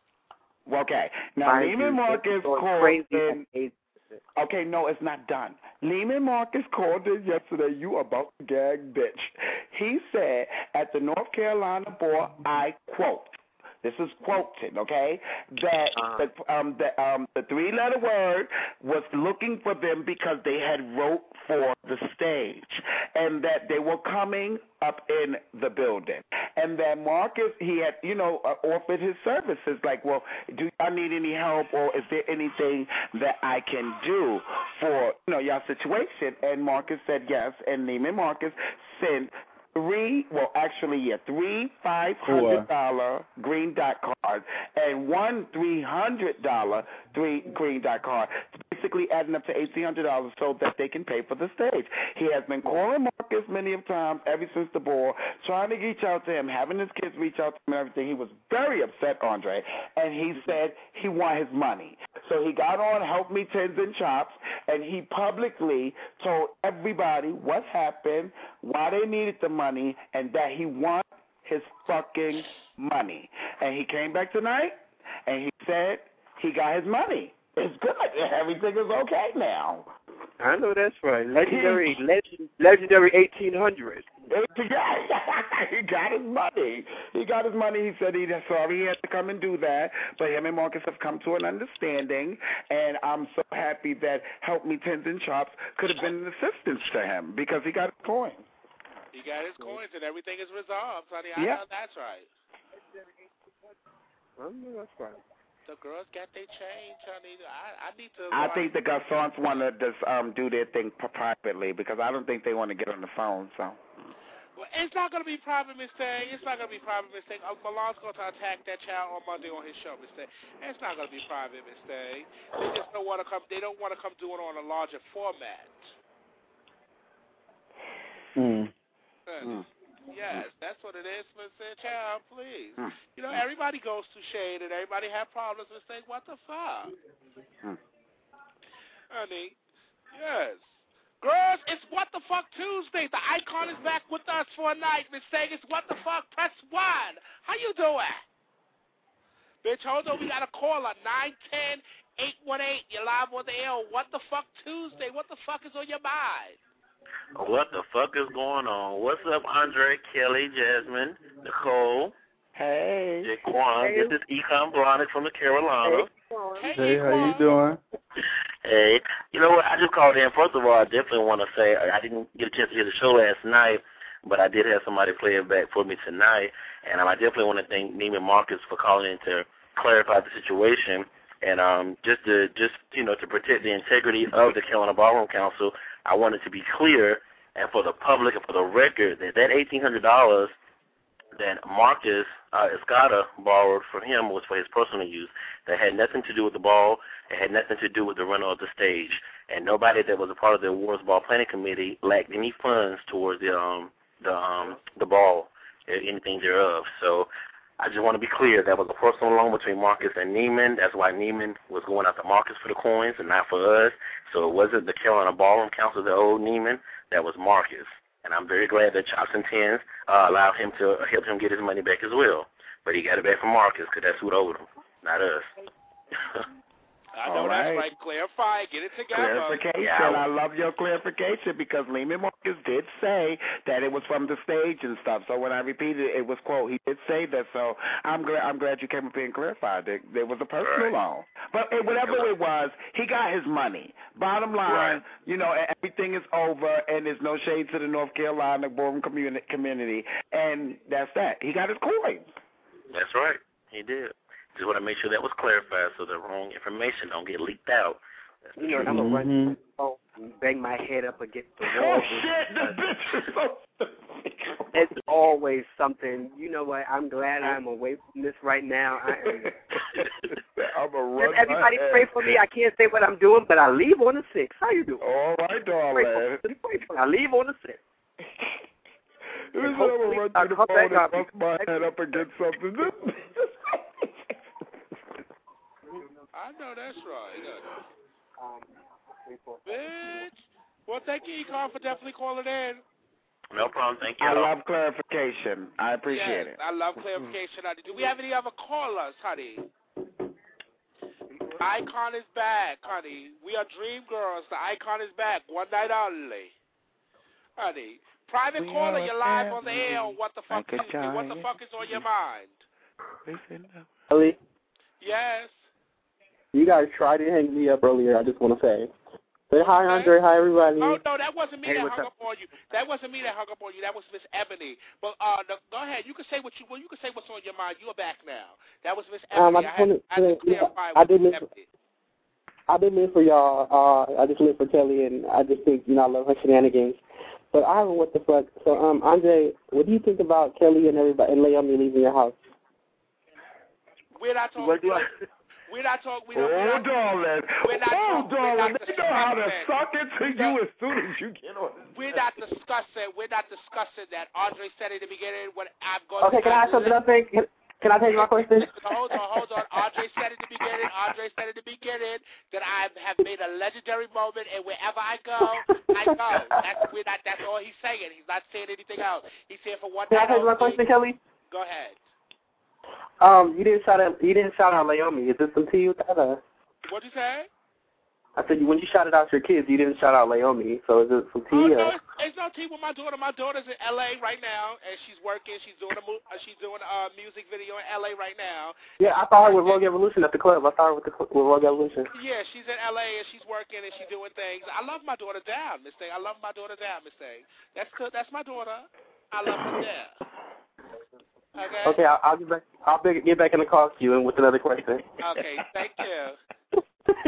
Okay. Now, Mind Neiman you, Marcus it's going called crazy in. at AIDS. Okay, no, it's not done. Neiman Marcus called in yesterday, you about to gag bitch. He said at the North Carolina board, I quote, this is quoted, okay, that Uh-huh. the, um, the, um, the three-letter word was looking for them because they had wrote for the stage, and that they were coming up in the building, and that Marcus, he had, you know, uh, offered his services, like, well, do y'all need any help, or is there anything that I can do for, you know, y'all situation? And Marcus said yes, and Neiman Marcus sent three, well, actually, yeah, three five hundred dollar green dot cards and one three hundred dollar three green dot card, basically adding up to eighteen hundred dollars so that they can pay for the stage. He has been calling Marcus many of times ever since the ball, trying to reach out to him, having his kids reach out to him and everything. He was very upset, Andre, and he said he want his money. So he got on Help Me Tens and Chops, and he publicly told everybody what happened, why they needed the money, and that he wants his fucking money. And he came back tonight, and he said he got his money. It's good. Everything is okay now. I know that's right. Legendary, legend, legendary eighteen hundred. He got his money. He got his money. He said he sorry he had to come and do that, but him and Marcus have come to an understanding, and I'm so happy that Help Me Tens and Chops could have been an assistance to him because he got his coins. He got his coins and everything is resolved, honey. I Yeah. know that's right. I know that's right. The girls got their change, honey. I, I need to. I think the Garcons want to just um, do their thing privately because I don't think they want to get on the phone. So. Well, it's not going to be private, Miss Tay. It's not going to be private, Miss Tay. Uh, Milan's going to attack that child on Monday on his show, Miss Tay. It's not going to be private, Miss Tay. They just don't want to come. They don't want to come do it on a larger format. Mm. Uh, mm. Yes, that's what it is, Miss Child. Please, Mm. you know everybody goes through shade and everybody have problems. Miss Tay, what the fuck, Mm. honey? Yes. Girls, it's What the Fuck Tuesday. The icon is back with us for a night. Miss Say, it's What the Fuck. Press one. How you doing? Bitch, hold on. We got a caller. nine ten, eight one eight. You're live on the air. What the Fuck Tuesday. What the fuck is on your mind? What the fuck is going on? What's up, Andre, Kelly, Jasmine, Nicole? Hey. Jaquan. Hey. This is Econ Blonick from the Carolina. Hey, hey how you doing? Hey, you know what? I just called in. First of all, I definitely want to say I didn't get a chance to hear the show last night, but I did have somebody play it back for me tonight, and um, I definitely want to thank Neiman Marcus for calling in to clarify the situation, and um, just to just you know to protect the integrity of the Carolina Ballroom Council. I wanted to be clear, and for the public and for the record, that that eighteen hundred dollars that Marcus uh, Escada borrowed from him was for his personal use. That had nothing to do with the ball. It had nothing to do with the rental of the stage. And nobody that was a part of the awards ball planning committee lacked any funds towards the um the um the ball, anything thereof. So I just want to be clear that was a personal loan between Marcus and Neiman. That's why Neiman was going after Marcus for the coins and not for us. So it wasn't the Carolina Ballroom Council that owed Neiman. That was Marcus. And I'm very glad that Chops and Tens uh, allowed him to help him get his money back as well. But he got it back from Marcus because that's who owed him, not us. I know All that's right. right. Clarify. Get it together. Clarification. Yeah. I love your clarification because Neiman Marcus did say that it was from the stage and stuff. So when I repeated it, it was quote. He did say that. So I'm glad. I'm glad you came up here and clarified that there was a personal Right. loan. But it, whatever it was, he got his money. Bottom line, Right. you know, everything is over, and there's no shade to the North Carolina Ballroom community, community, and that's that. He got his coins. That's right. He did. Just want to make sure that was clarified so the wrong information don't get leaked out. That's the You know, truth. I'm gonna run. Mm-hmm. Oh, bang my head up against the Oh wall. shit! This bitch is so stupid. It's always something. You know what? I'm glad I'm away from this right now. I am. I'm a run. Just everybody pray for me. I can't say what I'm doing, but I leave on the sixth. How you doing? All right, darling. Pray for me. I leave on the sixth. This is I'm gonna run through the phone and bust my head up against something. I know that's right. Um, Bitch. Well, thank you, Econ, for definitely calling in. No problem. Thank you. I love clarification. I appreciate yes, it. I love clarification, honey. Do we have any other callers, honey? Icon is back, honey. We are Dream Girls. The Icon is back. One night only. Honey. Private we caller, you're live on the air. What the fuck like is you? What the fuck is on your mind? Ellie, Yes. you guys tried to hang me up earlier. I just want to say. Say hi, Andre. Hi, everybody. Oh, no, that wasn't me Hey, that what's hung up? up on you. That wasn't me that hung up on you. That was Miss Ebony. But uh, no, go ahead. You can say what you well. You can say what's on your mind. You are back now. That was Miss Ebony. Um, I I, just had, wanted I had to to- clarify I with did Miss miss- Ebony. I didn't live for y'all. Uh, I just live for Kelly, and I just think, you know, I love her shenanigans. But I have a what the fuck. So, um, Andre, what do you think about Kelly and everybody and Leomi leaving your house? We're not talking. What do I- We're not talking. We Oh, don't. darling. We're not Oh, talking. We're darling. not They know how to discussing. suck it to you as soon as you get on. We're not discussing. We're not discussing that. Andre said in the beginning what I'm going. Okay, can I ask something else? Can, can I take my question? Hold on, hold on. Andre said at the beginning. Andre said at the beginning that I have made a legendary moment, and wherever I go, I go. That's we're not. That's all he's saying. He's not saying anything else. He's saying for one. Can I night take my only. question, Kelly? Go ahead. Um, you didn't shout out. You didn't shout out Leomi. Is this some tea with that? Or? What'd you say? I said when you shouted out your kids, you didn't shout out Leomi. So is it some Oh, tea? no, Or? it's, it's no tea with my daughter. My daughter's in L A right now, and she's working. She's doing a mo- uh, she's doing a music video in L A right now. Yeah, I saw her with Rogue Evolution at the club. I saw her with the with Rogue Evolution. Yeah, she's in L A and she's working and she's doing things. I love my daughter down, Miss Thing. I love my daughter down, Miss Thing. That's good. That's my daughter. I love her down. Okay. Okay, I'll, I'll get back. I'll be, get back in the call queue and with another question. Okay. Thank you.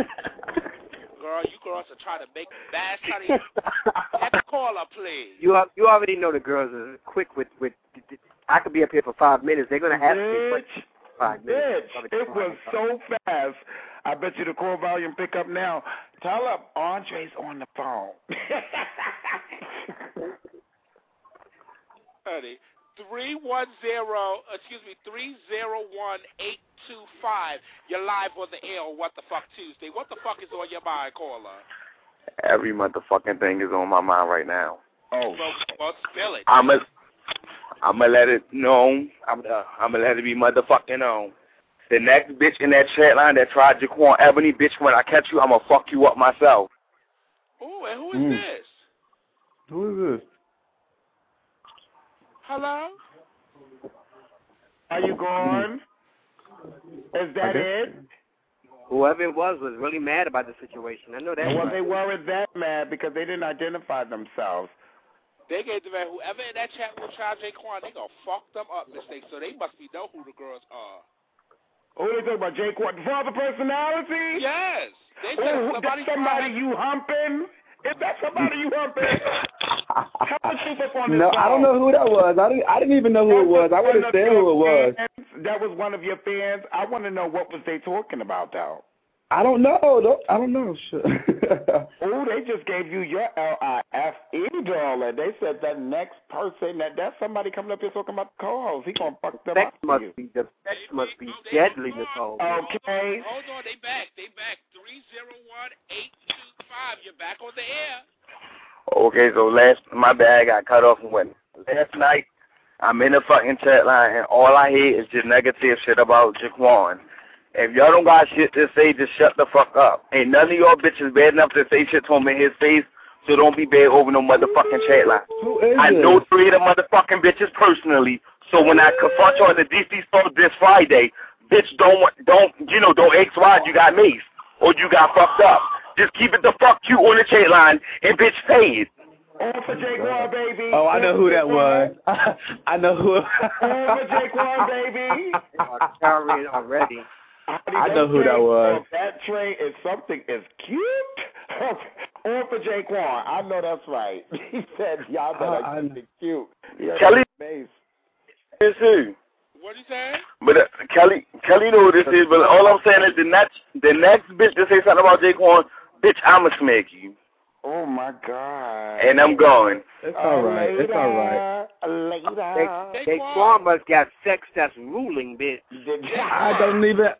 Girl, you girls are trying to make bad honey. Next caller, please. You al- you already know the girls are quick with with. I could be up here for five minutes. They're gonna have to be quick. Bitch, Five minutes. bitch, it was so fast. I bet you the call volume pick up now. Tell her Andre's on the phone. Honey, three one zero, excuse me, three zero one eight two five. You're live on the air on What the Fuck Tuesday. What the fuck is on your mind, caller? Every motherfucking thing is on my mind right now. Oh, well, well spill it. I'm a, I'm gonna let it known. I'm, uh, I'm gonna let it be motherfucking known. The next bitch in that chat line that tried Jaquan Ebony, bitch, when I catch you, I'm gonna fuck you up myself. Ooh, and who is Mm. this? Who is this? Hello? Are you gone? Is that it? Whoever it was was really mad about the situation. I know that. Well, much. they weren't that mad because they didn't identify themselves. They gave the man, whoever in that chat will try Jaquan, they gonna fuck them up, mistake. So they must be know who the girls are. Oh, they talking about Jaquan, the father personality? Yes. They said Oh, somebody that's somebody you humping? Is that somebody you humping? Tell the truth up on this No, phone. I don't know who that was. I didn't. I didn't even know who it was. I would have said who it was. Fans, that was one of your fans. I want to know what was they talking about, though. I don't know. Don't, I don't know. Shit. Oh, they just gave you your L I F E, darling. They said that next person, that that's somebody coming up here talking about the co-host. He gonna fuck them Sex up for must you. be the sex must be deadly, Nicole. Okay. Hold on, they back. They back. three zero one eight two five. You're back on the air. Okay, so last, my bag got cut off and went. Last night, I'm in the fucking chat line, and all I hear is just negative shit about Jaquan. If y'all don't got shit to say, just shut the fuck up. Ain't none of y'all bitches bad enough to say shit to him in his face, so don't be bad over no motherfucking chat line. Who is I it? know three of the motherfucking bitches personally, so when I confront you on the D C store this Friday, bitch, don't, don't, you know, don't X Y, you got maced, or you got fucked up. Just keep it the fuck you on the chat line, and bitch, pay it. All for Jaquan, baby. Oh, I know who that was. I know who. All for Jaquan, baby. Already, already. I know who that was. That train is something is cute. All for Jaquan. I know that's right. He said, y'all better Uh, keep it cute. Kelly. Face. This is. What you say? But uh, Kelly, Kelly know what this is. But all I'm saying is the next, the next bitch to say something about Jaquan, bitch, I'ma smack you. Oh my God. And I'm going. It's all right. It's all right. Later. They, they must got sex that's ruling, bitch. I don't even.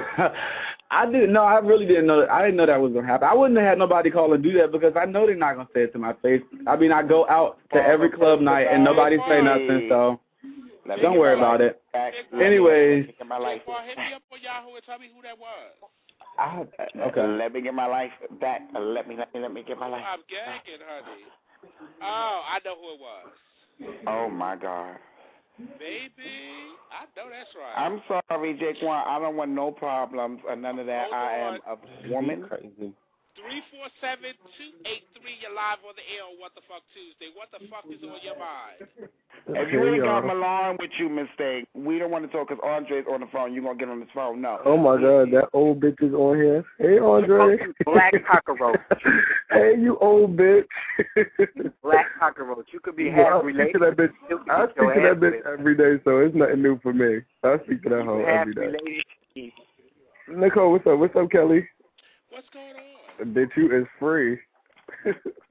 I didn't know. I really didn't know. I didn't know that was gonna happen. I wouldn't have had nobody call and do that because I know they're not gonna say it to my face. I mean, I go out to every club night and nobody say nothing, so don't worry about it. Anyways. Hit me up on Yahoo and tell me who that was. I, okay. Let me get my life back. Let me, let me, let me get my life. I'm gagging, honey. Oh, I know who it was. Oh my God. Baby, I know that's right. I'm sorry, Jaquan. I don't want no problems or none of that. Hold I on. am a woman. Crazy. three four seven, two eight three, you're live on the air on What the Fuck Tuesday. What the fuck is on your mind? If you ain't got Milan with you, mistake, we don't want to talk because Andre's on the phone. You're going to get on his phone. No. Oh, my God. That old bitch is on here. Hey, Andre. Black cockroach. Hey, you old bitch. Black cockroach. You could be Well, half I speak related. to that bitch. I speak to that bitch every day, so it's nothing new for me. I speak to that hoe half every day. related. Nicole, what's up? What's up, Kelly? What's going on? Bitch, you is free. Yes,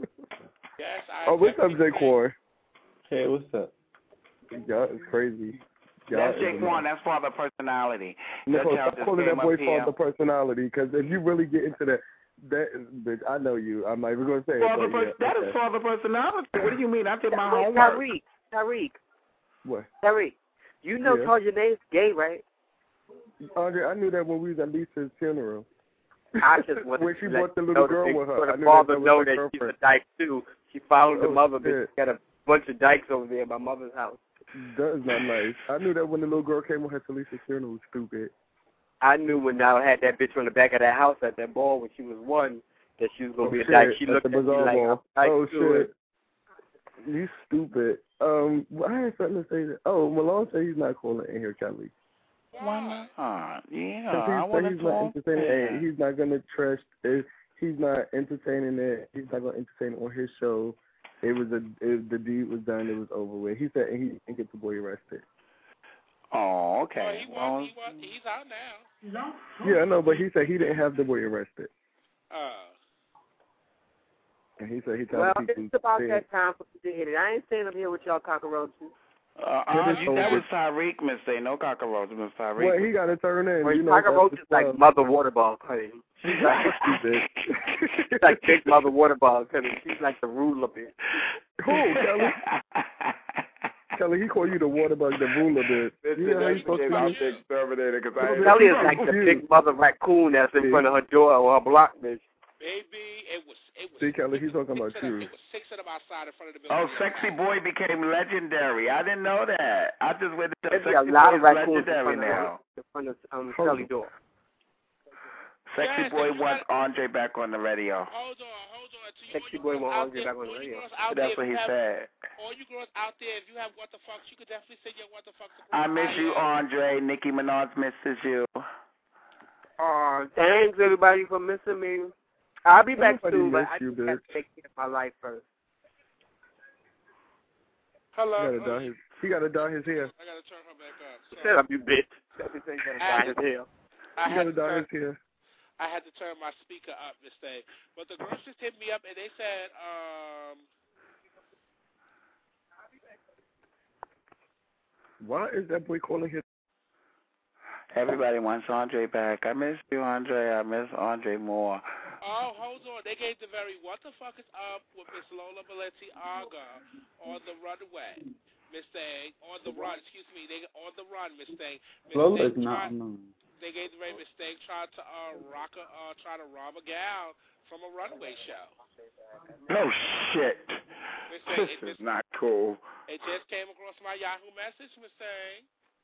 I Oh, what's up, Jaquan? Hey, what's up? Y'all is crazy. Y'all That's is Jaquan. That's father personality. Nicole, That's how stop this calling came that boy up here. father personality, because if you really get into that, that is, bitch, I know you. I'm not even going to say Father it. But pers- yeah, that okay. is father personality. What do you mean? I did my Wait, homework. Tariq, Tariq, What? Tariq, you know Yeah. Taja Name's gay, right? Andre, I knew that when we was at Lisa's funeral. I just wanted when she to brought the let little you know girl that with her. for I the knew father that, that know was her that she's a girlfriend. dyke too. She followed the Oh, mother, but shit. she got a bunch of dykes over there at my mother's house. That is not nice. I knew that when the little girl came on her to Lisa's funeral, stupid. I knew when I had that bitch on the back of that house at that ball when she was one that she was gonna Oh, be a shit. dyke. She At looked the at me bazaar like ball. I'm a dyke Oh, too. shit. You stupid. Um, well, I had something to say. That, oh, Malone said he's not calling in here, Kelly. Why not? Yeah, Because he I said want he's to not talk. entertaining it. Yeah. He's not going to trash it. He's not entertaining it. He's not going to entertain it on his show. It was a it, the deed was done. It was over with. He said he didn't get the boy arrested. Oh, Oh, okay. he Well, was, he was, he's out now. Yeah, I know, but he said he didn't have the boy arrested. Uh, And he said he told Well, the people. it's about say- that time for me to hit it. I ain't staying up here with y'all cockroaches. uh, uh, you, that was Tyreek, mistake. No cockroach, Miss Tyreek. Well, he got to turn in. Well, you know, cockroach that's is the like stuff. mother water ball, honey. She's like, she's like big mother water ball, honey. She's like the ruler bitch. Who, Kelly? Kelly, he called you the water bug, the ruler bitch. Listen, You know how you that's supposed to because I'm be? the exterminator. Because I Kelly is like confused. the big mother raccoon that's in front of her door or her block, bitch. baby, it was, it was. See, Kelly, he's talking about six of them, you. It was six of them outside in front of the building. Oh, Sexy Boy became legendary. I didn't know that. I just went to There's Sexy a lot Boy of is raccoons in legendary front of, now. in front of um, Hold Kelly on. door. Sexy Yes, Boy they wants tried- Andre back on the radio. Hold on, hold on. To you, Sexy all you boy girls want out Andre there, back on the all you radio. girls out That's there, what if he you have, said. all you girls out there, if you have what the fucks, you could definitely send your what the fucks. I miss you, Andre. Nicki Minaj misses you. Oh, thanks everybody for missing me. I'll be back Nobody soon, but miss I you, just have bitch. to take care of my life first. He Hello. gotta dye his. He gotta dye his hair. I gotta turn her back up. So, Shut up, you bitch. Let me say you gotta dye his hair. I He had gotta to dye turn, his hair. I had to turn my speaker up this day, but the girls just hit me up and they said, um. Why is that boy calling his? Everybody wants Andre back. I miss you, Andre. I miss Andre more. Oh, hold on. They gave the very what the fuck is up with Miss Lola Balenciaga on the runway. Miss Thing, on the run, excuse me, they on the run, Miss Thing. Miss Lola is Thing not tried, on they gave the very Miss Thing tried to uh rock a uh try to rob a gal from a runway show. No shit. Miss Thing, This it is just, not cool. it just came across my Yahoo message, Miss Thing.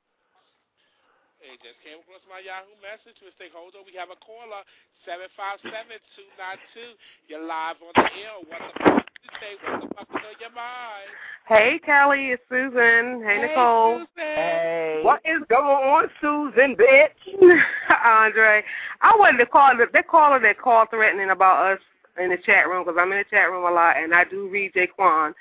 It just came across my Yahoo message, Miss Thing. Hold on, we have a caller, seven five seven, two nine two. You're live on the air. What the fuck did you say? What the fuck is on your mind? Hey, Kelly, it's Susan. Hey, Hey, Nicole. Susan. Hey. What is going on, Susan, bitch? Andre, I wanted to call. They're calling that call threatening about us in the chat room because I'm in the chat room a lot, and I do read Jaquan.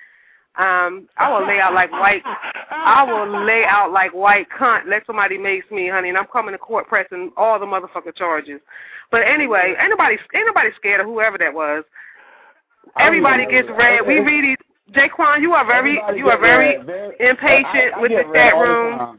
Um, I will lay out like white. I will lay out like white cunt. Let somebody mace me, honey, and I'm coming to court pressing all the motherfucking charges. But anyway, ain't nobody, ain't nobody scared of whoever that was. Everybody gets red. We read these. Jaquan, you are very, you are very impatient with the chat room.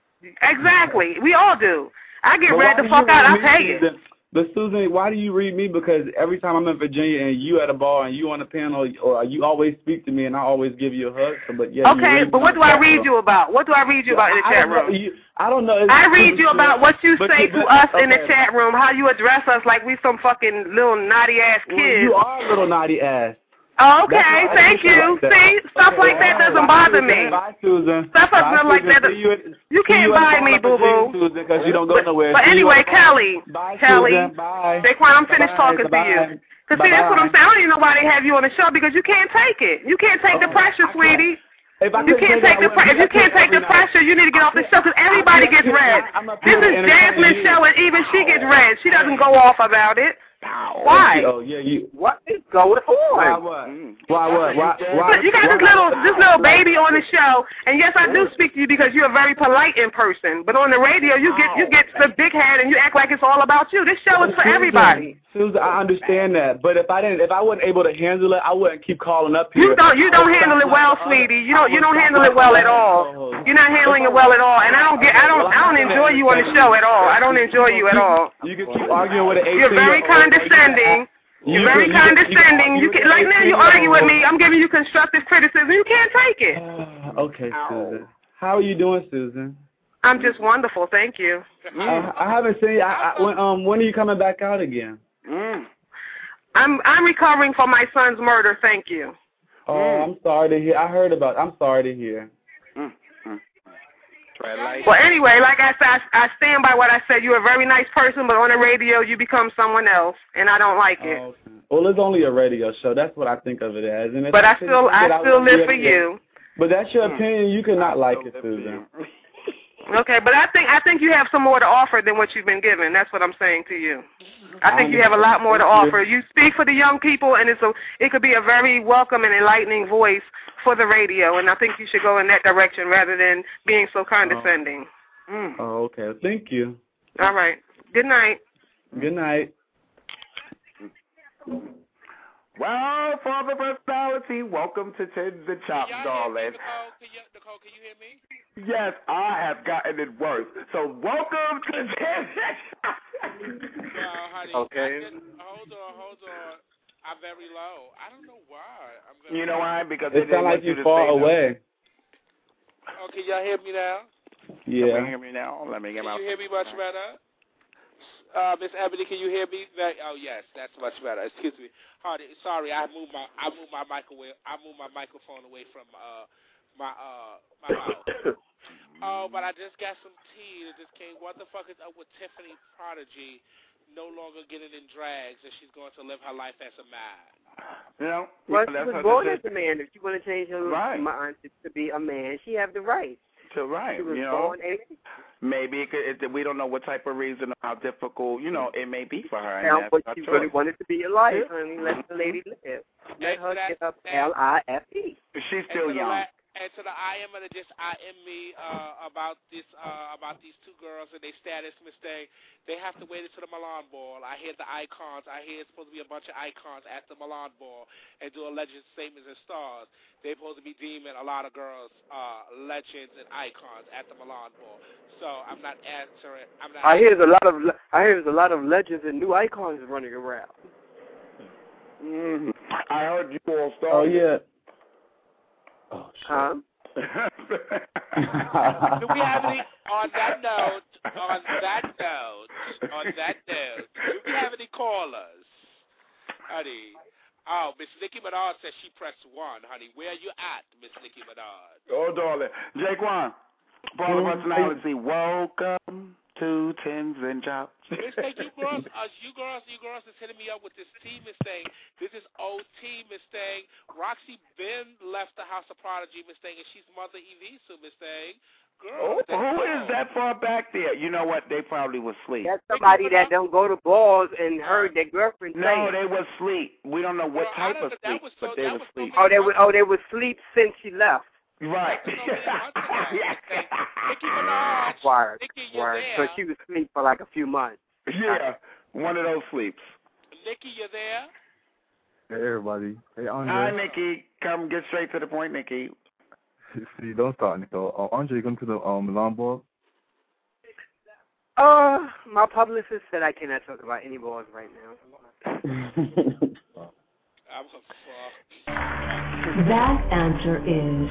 Exactly. We all do. I get read the fuck out. I pay it. But Susan, why do you read me? Because every time I'm in Virginia and you at a bar and you on the panel, or you always speak to me and I always give you a hug. So, but yeah. Okay, but what do I read you about? What do I read you about in the chat room? You, I don't know. I read you about what you say to us in the chat room, how you address us like we some fucking little naughty ass kids. Well, you are a little naughty ass. Okay, thank you. Like See, stuff okay, like that doesn't bother me. Bye, Susan. Stuff bye, like Susan. that. You, you can't buy me, boo boo. Susan, because you don't go nowhere. But, but anyway, Kelly, bye, Kelly, Susan. Bye. Daquan, I'm finished bye, talking bye, to you. Because see, bye, that's what I'm saying. I don't even know why they have you on the show because you can't take it. You can't take oh, the pressure, sweetie. If I you can't take the pressure. If you can't take the pressure, you need to get off the show because everybody gets red. This is Jasmine's show, and even she gets red. She doesn't go off about it. Why? Oh yeah, you. What is going on? Why what? Why what? Why? Why? You got this little this little baby on the show, and yes, I do speak to you because you're very polite in person. But on the radio, you get you get the big head and you act like it's all about you. This show is for everybody. Susan, I understand that, but if I didn't, if I wasn't able to handle it, I wouldn't keep calling up here. You don't you don't handle it well, sweetie. You don't you don't handle it well at all. You're not handling it well at all, and I don't get I don't I don't enjoy you on the show at all. I don't enjoy you at all. You can keep arguing with an eighteen. You're very condescending. You're very you condescending. You, can, you can like now you argue with me. I'm giving you constructive criticism. You can't take it. Uh, okay, Susan. How are you doing, Susan? I'm just wonderful. Thank you. Uh, I haven't seen you. I, I, when, um, when are you coming back out again? Mm. I'm I'm recovering from my son's murder. Thank you. Oh, mm. I'm sorry to hear. I heard about it. I'm sorry to hear. Mm. Mm. Well, anyway, like I said, I, I stand by what I said. You're a very nice person, but on the radio, you become someone else, and I don't like it. Oh, okay. Well, it's only a radio show. That's what I think of it as. And but I still, I still live for you. But that's your opinion. You cannot like it, Susan. Okay, but I think I think you have some more to offer than what you've been given. That's what I'm saying to you. I think you have a lot more to offer. You speak for the young people, and it's a it could be a very welcome and enlightening voice for the radio, and I think you should go in that direction rather than being so condescending. Oh, mm. oh okay. Thank you. All right. Good night. Good night. Well, for the personality, welcome to Tins and Chops, darling. Nicole, can you, Nicole, can you hear me? Yes, I have gotten it worse. So welcome to Tins and Chops. Well, honey, okay. Just, hold on, hold on. I'm very low. I don't know why. I'm very you know low. why? Because it sounds like you're far away. Oh, can y'all hear me now? Can Yeah. you hear me now? Let me get Can my. you hear me much better? Uh, Miss Ebony, can you hear me? Very, oh yes, that's much better. Excuse me, honey. Sorry, I moved my I moved my microwave. I moved my microphone away from uh my uh my mouth. Oh, but I just got some tea that just came. What the fuck is up with Tiffany Prodigy? No longer getting in drags, and she's going to live her life as a man. You know, well, yeah, she was born as a man. If she want to change her right. mind to, to be a man, she have the right. To right, she was you know. Born a Maybe it could, it, we don't know what type of reason or how difficult, you know, it may be for her. Now, and but that's she her really choice. wanted to be alive, honey. Let the lady live. Let her get up L I F E. She's still young. La- and to the I am gonna just I am me uh, about this uh, about these two girls and their status mistake. They have to wait until the Milan Ball. I hear the icons. I hear it's supposed to be a bunch of icons at the Milan Ball and do legend statements and stars. They're supposed to be deeming a lot of girls uh, legends and icons at the Milan Ball. So I'm not answering. I'm not. I hear there's a lot of I hear there's a lot of legends and new icons running around. Mm, I heard you all start. Oh yeah. Oh, huh? Do we have any on that note? On that note, on that note, do we have any callers, honey? Oh, Miss Nicki Minaj says she pressed one, honey. Where are you at, Miss Nicki Minaj? Oh, darling, Jaquan, for the personality, welcome to Tins and Chops. Miss Thing, you girls, uh, you girls, you girls is hitting me up with this tea, Miss Thing. This is O T, Miss Thing. Roxy Ben left the House of Prodigy, Miss Thing, and she's Mother Evisu, Miss Thing. Girl, oh, who is that that far back there? You know what? They probably was asleep. That's somebody that don't go to balls and heard their girlfriend say No, it. they was asleep. We don't know what Well, I type don't of know, that sleep, was but so- they that was was asleep. Oh, they would. Oh, they would sleep since she left. Right. Nicki Minaj, Word. Nicki, you're Word. there. So she was asleep for like a few months. Yeah, one of those sleeps. Nicki, you there? Hey, everybody. Hey, Andre. Hi, Nikki. Come get straight to the point, Nikki. See, don't start, Nicole. Uh, Andre, you going to the um, Milan ball? Uh, my publicist said I cannot talk about any balls right now. I'm so fuck. That answer is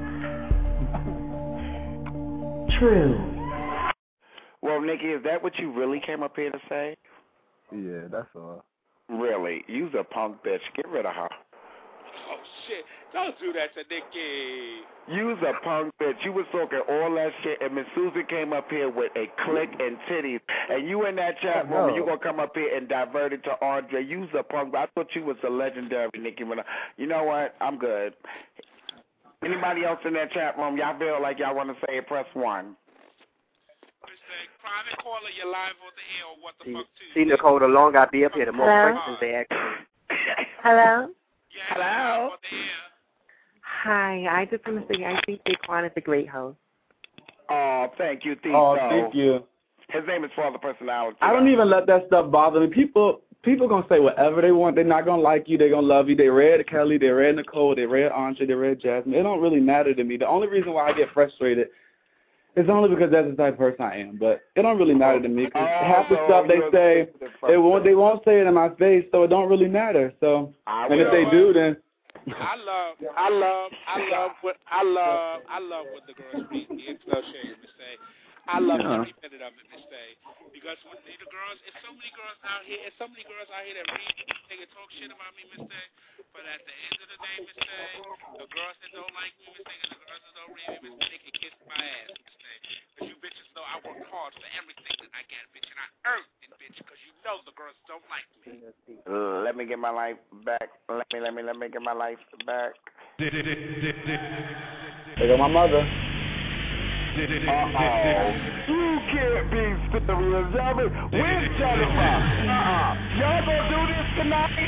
true. Well, Nikki, is that what you really came up here to say? Yeah, that's all. Really? You's a punk bitch. Get rid of her. Oh, shit. Don't do that to Nicki. You's a punk bitch. You was talking all that shit, and Miss Susan came up here with a click and titties, and you in that chat room, and you gonna come up here and divert it to Andre. You's a punk. I thought you was the legendary Nicki Minaj. You know what? I'm good. Anybody else in that chat room? Y'all feel like y'all want to say it? Press one. Private caller, you're live on the air. What the See, fuck, too? see Nicole, the longer I be up here, the more Hello? questions they ask me. Hello? Hello. Hi. I just want to say I think Daquan is a great host. Oh, thank you, Tito. Oh, thank you. His name is Father Personality. I don't even let that stuff bother me. People people gonna say whatever they want. They're not gonna like you. They're gonna love you. They read Kelly. They read Nicole. They read Andre. They read Jasmine. It don't really matter to me. The only reason why I get frustrated is only because that's the type of person I am. But it don't really matter to me. Cause Oh, half the so stuff they you're say, they won't they won't say it in my face, so it don't really matter. So I and if will. they do, then I love, I love, I love what I love, I love what the girls read me. It's no shame to say. I love Yeah. every minute of it, Miss Day, because when the, the girls, it's so many girls out here, it's so many girls out here that read me, they can talk shit about me, Miss Day. But at the end of the day, Miss Day, the girls that don't like me, Miss Day, and the girls that don't read me, Miss Day, they can kiss my ass, Miss Day. Because you bitches know I work hard for everything that I get, bitch, and I earned it, bitch. Because you know the girls don't like me. Uh, let me get my life back. Let me, let me, let me get my life back. they go my mother. Uh-oh. You can't be serious, y'all. Where's Jennifer? Uh-uh. Y'all gonna do this tonight?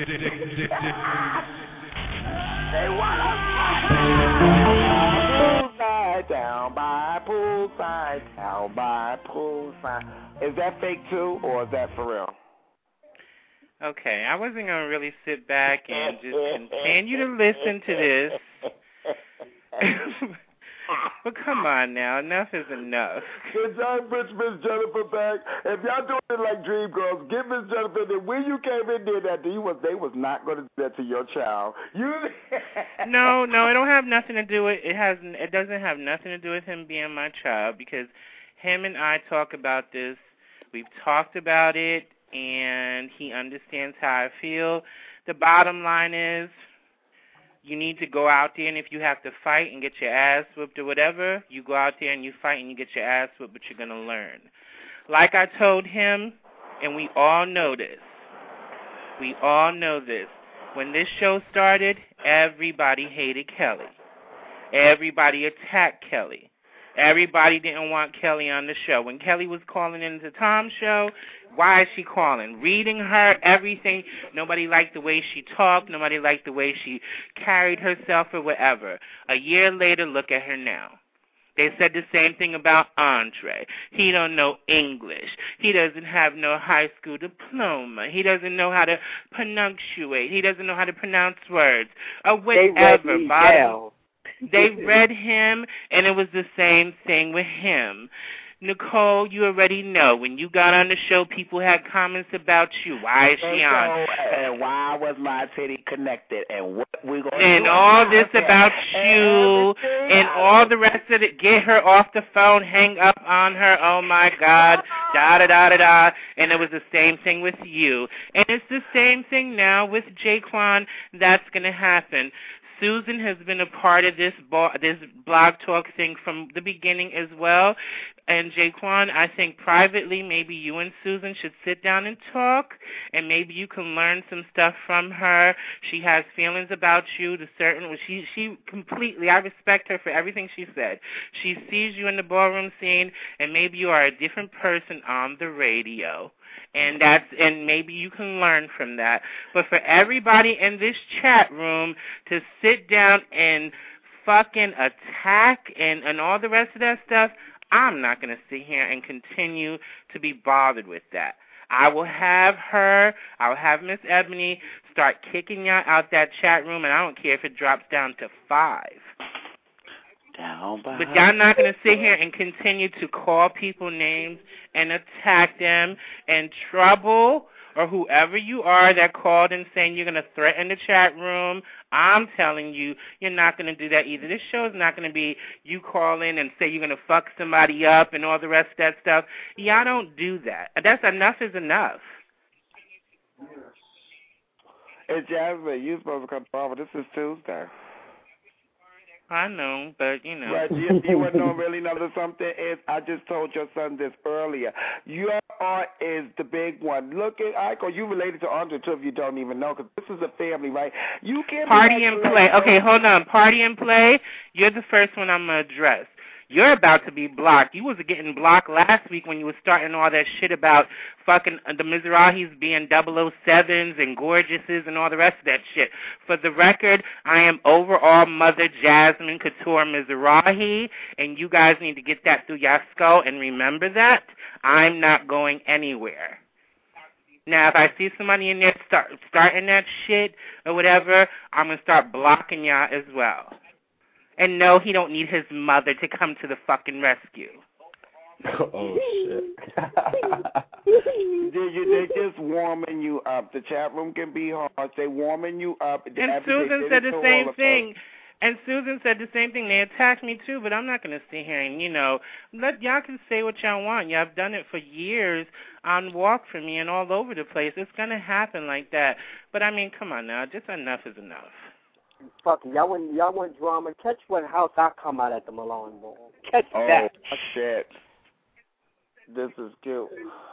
Hey, what up? Poolside, down by poolside, down by poolside. Is that fake too, or is that for real? Okay, I wasn't going to really sit back and just continue to listen to this. But come on now, enough is enough. Can y'all bitch Miss Jennifer back? If y'all doing it like Dream Girls, give Miss Jennifer that when you came in did that, you was they was not going to do that to your child. You No, no, it don't have nothing to do with it. Has it doesn't have nothing to do with him being my child because him and I talk about this. We've talked about it, and he understands how I feel. The bottom line is, you need to go out there, and if you have to fight and get your ass whooped or whatever, you go out there and you fight and you get your ass whooped, but you're going to learn. Like I told him, and we all know this, we all know this, when this show started, everybody hated Kelly. Everybody attacked Kelly. Everybody didn't want Kelly on the show. When Kelly was calling into Tom's show, why is she calling? Reading her, everything. Nobody liked the way she talked. Nobody liked the way she carried herself or whatever. A year later, look at her now. They said the same thing about Andre. He don't know English. He doesn't have no high school diploma. He doesn't know how to pronunciate. He doesn't know how to pronounce words. Or whatever. They read me Bottom, down. They read him, and it was the same thing with him. Nicole, you already know. When you got on the show, people had comments about you. Why is she on? And why was my titty connected? And what we going to do? And all this about you and all the rest of it. Get her off the phone. Hang up on her. Oh, my God. Da-da-da-da-da. And it was the same thing with you. And it's the same thing now with Jaquan. That's going to happen. Susan has been a part of this bo- this blog talk thing from the beginning as well. And Jaquan, I think privately maybe you and Susan should sit down and talk, and maybe you can learn some stuff from her. She has feelings about you. The certain she she completely. I respect her for everything she said. She sees you in the ballroom scene, and maybe you are a different person on the radio. And that's and maybe you can learn from that. But for everybody in this chat room to sit down and fucking attack and, and all the rest of that stuff, I'm not going to sit here and continue to be bothered with that. I will have her, I will have Miss Ebony start kicking y'all out that chat room, and I don't care if it drops down to five. Down by But y'all not going to sit here and continue to call people names and attack them, and Trouble or whoever you are that called and saying you're going to threaten the chat room. I'm telling you, you're not going to do that either. This show is not going to be you call in and say you're going to fuck somebody up and all the rest of that stuff. Y'all don't do that. That's enough is enough. Hey, Jasmine, you're supposed to come forward. This is Tuesday. I know, but, you know. Right, you, you want to know really know something? Is I just told your son this earlier. Your art is the big one. Look at Iko. You related to Andre, too, if you don't even know, because this is a family, right? You can't Party and play. Okay, hold on. Party and play. You're the first one I'm going to address. You're about to be blocked. You was getting blocked last week when you were starting all that shit about fucking the Mizrahis being double oh sevens and gorgeouses and all the rest of that shit. For the record, I am overall Mother Jasmine Couture Mizrahi, and you guys need to get that through your skull and remember that. I'm not going anywhere. Now, if I see somebody in there start starting that shit or whatever, I'm going to start blocking y'all as well. And no, he don't need his mother to come to the fucking rescue. Oh, shit. they, you, they just warming you up. The chat room can be harsh. They warming you up. And Every, Susan said the same thing. And Susan said the same thing. They attacked me, too, but I'm not going to sit here and, you know, let y'all can say what y'all want. Y'all have done it for years on Walk For Me and all over the place. It's going to happen like that. But, I mean, come on now. Just enough is enough. Fuck, y'all want y'all want drama? Catch what house I come out at the Milan Ball. Catch oh, that. Shit. This is cute.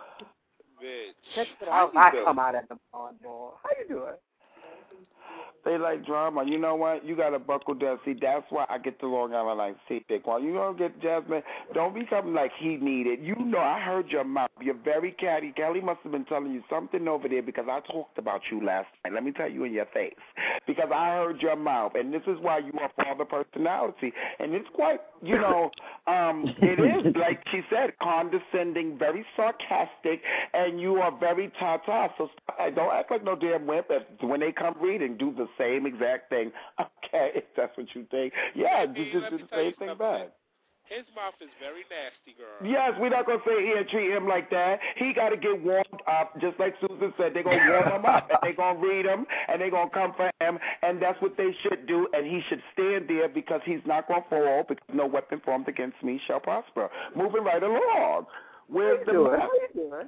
Bitch. Catch what house I come out at the Milan Ball. How you doing? They like drama. You know what? You got to buckle down. See, that's why I get the Long Island like see thick one. You don't get Jasmine. Don't become like he needed. You know, I heard your mouth. You're very catty. Kelly must have been telling you something over there because I talked about you last night. Let me tell you in your face. Because I heard your mouth. And this is why you are father personality. And it's quite, you know, um, it is, like she said, condescending, very sarcastic, and you are very ta-ta. So don't act like no damn wimp. When they come reading, do the same exact thing. Okay, if that's what you think. Yeah, Hey, just let do me the tell you same thing something. back. His mouth is very nasty, girl. Yes, we're not going to say here treat him like that. He got to get warmed up, just like Susan said. They're going to warm him up, and they're going to read him, and they're going to come for him, and that's what they should do, and he should stand there because he's not going to fall, because no weapon formed against me shall prosper. Moving right along. Where's the doing? How you doing?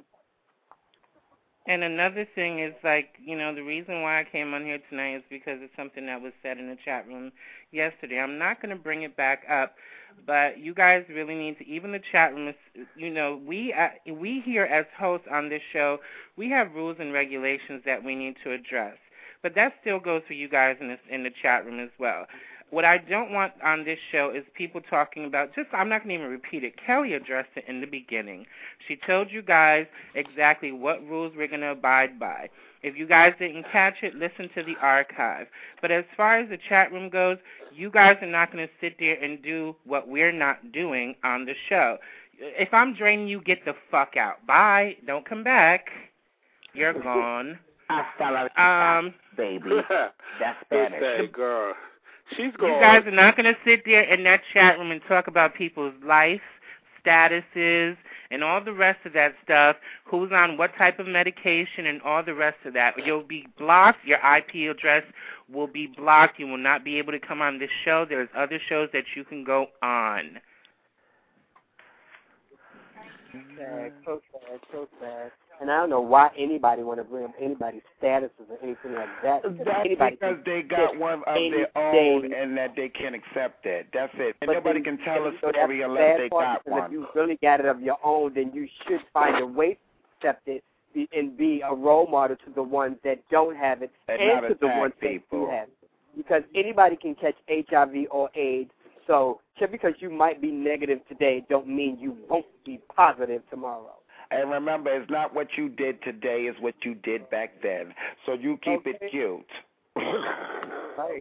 And another thing is, like, you know, the reason why I came on here tonight is because it's something that was said in the chat room yesterday. I'm not going to bring it back up, but you guys really need to, even the chat room, is, you know, we uh, we here as hosts on this show, we have rules and regulations that we need to address. But that still goes for you guys in, this, in the chat room as well. What I don't want on this show is people talking about, just, I'm not going to even repeat it. Kelly addressed it in the beginning. She told you guys exactly what rules we're going to abide by. If you guys didn't catch it, listen to the archive. But as far as the chat room goes, you guys are not going to sit there and do what we're not doing on the show. If I'm draining you, get the fuck out. Bye. Don't come back. You're gone. Um, baby. That's Spanish. Hey, girl. She's gone. You guys are not going to sit there in that chat room and talk about people's life, statuses, and all the rest of that stuff, who's on what type of medication and all the rest of that. You'll be blocked. Your I P address will be blocked. You will not be able to come on this show. There's other shows that you can go on. sad, so sad, so sad. And I don't know why anybody want to bring up anybody's statuses or anything like that. That's anybody because can they got sit one of any their own day. and that they can't accept it. That's it. And But nobody then- can tell a so that's story the unless bad they part, got because one. If you really got it of your own, then you should find a way to accept it be- and be a role model to the ones that don't have it And and, not to the attack ones people. that do have it. Because anybody can catch H I V or AIDS. So just because you might be negative today don't mean you won't be positive tomorrow. And remember, it's not what you did today, it's what you did back then. So you keep Okay. it cute. Right.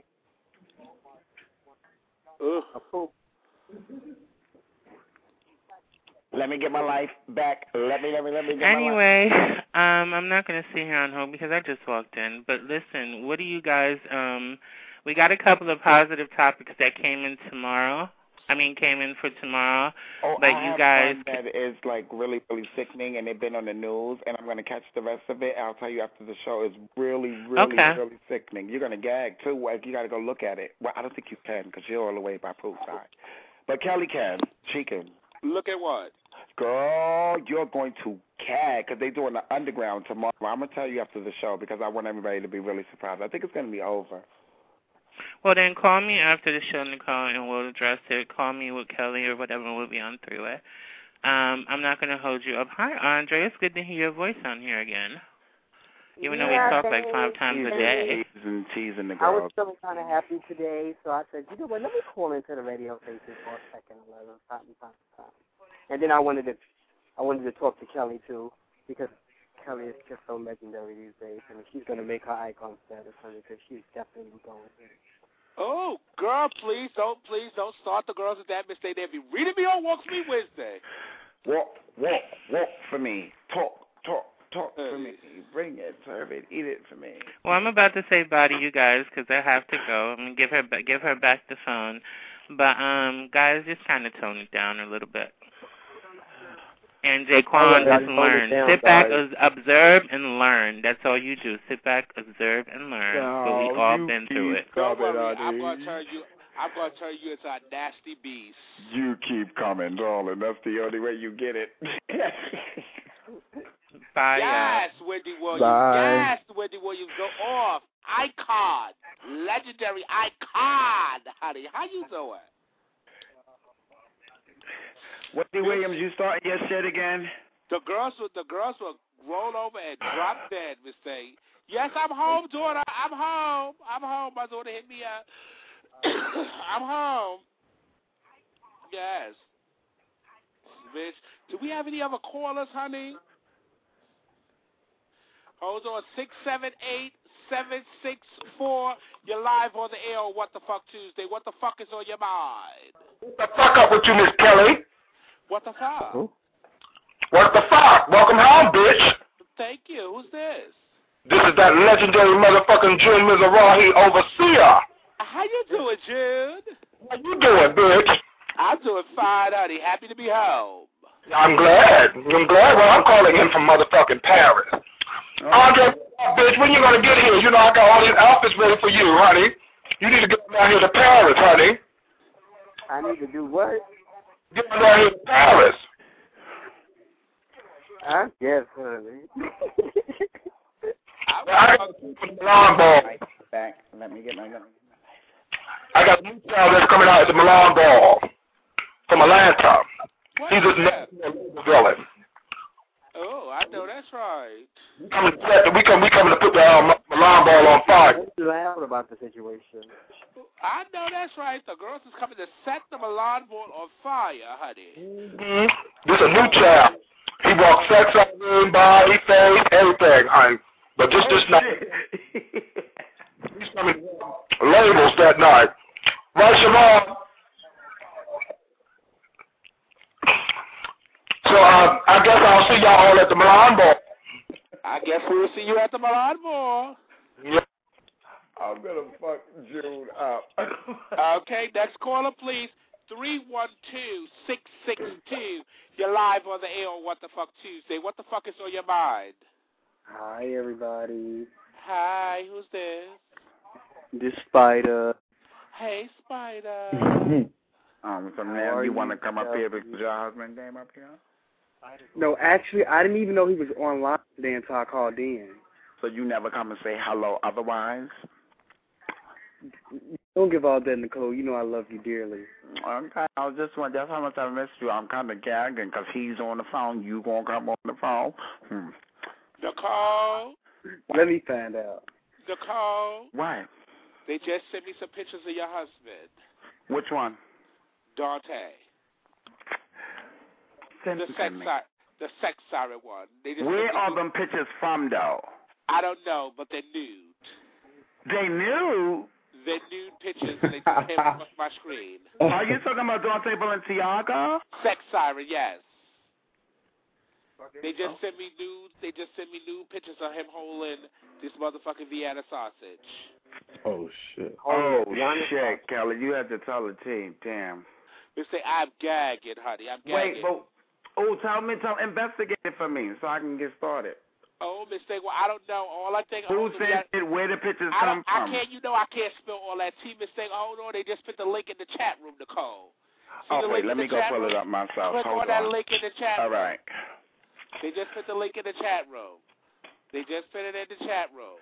Ugh. Let me get my life back. Let me, let me, let me get my life. Anyway, um, I'm not going to sit here on hold because I just walked in. But listen, what do you guys, um, we got a couple of positive topics that came in tomorrow. I mean, came in for tomorrow. Oh, but I you have guys. one that is like really, really sickening, and they've been on the news, and I'm going to catch the rest of it. I'll tell you after the show. It's really, really, Okay. really sickening. You're going to gag, too. Like, you got to go look at it. Well, I don't think you can because you're all the way by poolside. But Kelly can. She can. Look at what? Girl, you're going to gag because they're doing the underground tomorrow. I'm going to tell you after the show because I want everybody to be really surprised. I think it's going to be over. Well, then call me after the show, Nicole, and we'll address it. Call me with Kelly or whatever. We'll be on three-way. Um, I'm not going to hold you up. Hi, Andre. It's good to hear your voice on here again. Even though we Yeah, talk like thanks. five times a day. Teasing, teasing the I was girls. feeling kind of happy today, so I said, you know what, let me call into the radio station for a second, eleven, something, something, something. And then I wanted to, I wanted to talk to Kelly too, because Kelly is just so legendary these days, and she's gonna make her icon status, honey, because she's definitely going in. Oh, girl, please don't, please don't start the girls with that mistake. They'll be reading me on Walk For Me Wednesday. Walk, walk, walk for me. Talk, talk, talk for me. Bring it, serve it, eat it for me. Well, I'm about to say bye to you guys because I have to go. I'm gonna give her ba- give her back the phone, but um, guys, just kind of tone it down a little bit. And Jaquan, Yeah, just tone it learn. down, Sit back, guys. os- observe, and learn. That's all you do. Sit back, observe, and learn. but we No, all you been through keep it. Don't coming, worry, honey. I'm gonna turn you. I'm gonna turn you into a nasty beast. You keep coming, darling. That's the only way you get it. Bye, Yes, Wendy Williams. Bye. Yes, Wendy Williams. Go off. Icon. Legendary icon. Honey, how you doing? Wendy Williams, you starting your shit again? The girls will the girls will roll over and drop dead and say, yes, I'm home, daughter. I'm home. I'm home. My daughter hit me up. I'm home. Yes. Bitch. Do we have any other callers, honey? Hold on. six seven eight, seven six four. You're live on the air on What the Fuck Tuesday. What the fuck is on your mind? What the fuck up with you, Miss Kelly? What the fuck? What the fuck? Welcome home, bitch. Thank you. Who's this? This is that legendary motherfucking June Mizrahi overseer. How you doing, Jude? How you doing, bitch? I'm doing fine, honey. Happy to be home. I'm glad. I'm glad. Well, I'm calling in from motherfucking Paris. Andre, bitch, when you gonna get here? You know I got all these outfits ready for you, honey. You need to get down here to Paris, honey. I need to do what? Get down here to Paris. I guess, honey. I got a Milan ball. Back. Let me get my. I got a new child that's coming out at the Milan ball from Atlanta. He's just next villain. Oh, I know that's right. We coming to set the, we come we coming to put the um, Milan ball on fire. What's loud about the situation? I know that's right. The girls is coming to set the Milan board on fire, honey. Mm-hmm. This a new child. He walks sex up in body, face, everything, honey. But just this night, he's coming to labels that night. Right, Siobhan? So uh, I guess I'll see y'all all at the Milan ball. I guess we'll see you at the Milan ball. Yeah. I'm gonna fuck June up. Okay, next caller, please. three one two, six six two. You're live on the air on What the Fuck Tuesday. What the fuck is on your mind? Hi, everybody. Hi, who's this? This Spider. Hey, Spider. um, so now you want to come up here because your husband came up here? No, actually, I didn't even know he was online today until I called in. So you never come and say hello otherwise? Don't give all that, Nicole. You know I love you dearly. Okay, I was just wondering, that's how much I missed you. I'm kind of gagging because he's on the phone. You going to come on the phone? Hmm. Nicole? Let me find out. Nicole? Why? They just sent me some pictures of your husband. Which one? Dante. Send the them sex to me. si- the sex siren one. They just Where sent me are nude. them pictures from, though? I don't know, but they're nude. They knew? They're nude pictures, and they just came across my screen. Are you talking about Dante Balenciaga? Sex siren, yes. They just sent me nude. They just sent me nude pictures of him holding this motherfucking Vienna sausage. Oh shit. Oh, shit, Kelly. You had to tell the team. Damn. They say I'm gagging, honey. I'm Wait, gagging. but oh, tell me, tell, investigate it for me so I can get started. Oh, mistake. Well, I don't know. All I think. Who hold on, sent that, it? Where the pictures I come don't, I from? can't. You know, I can't spell all that. T mistake. Hold on. They just put the link in the chat room, Nicole. See the Okay, link let in me the go chat pull room? it up myself. Click Hold on that on. link in the chat All room. right. They just put the link in the chat room. They just put it in the chat room.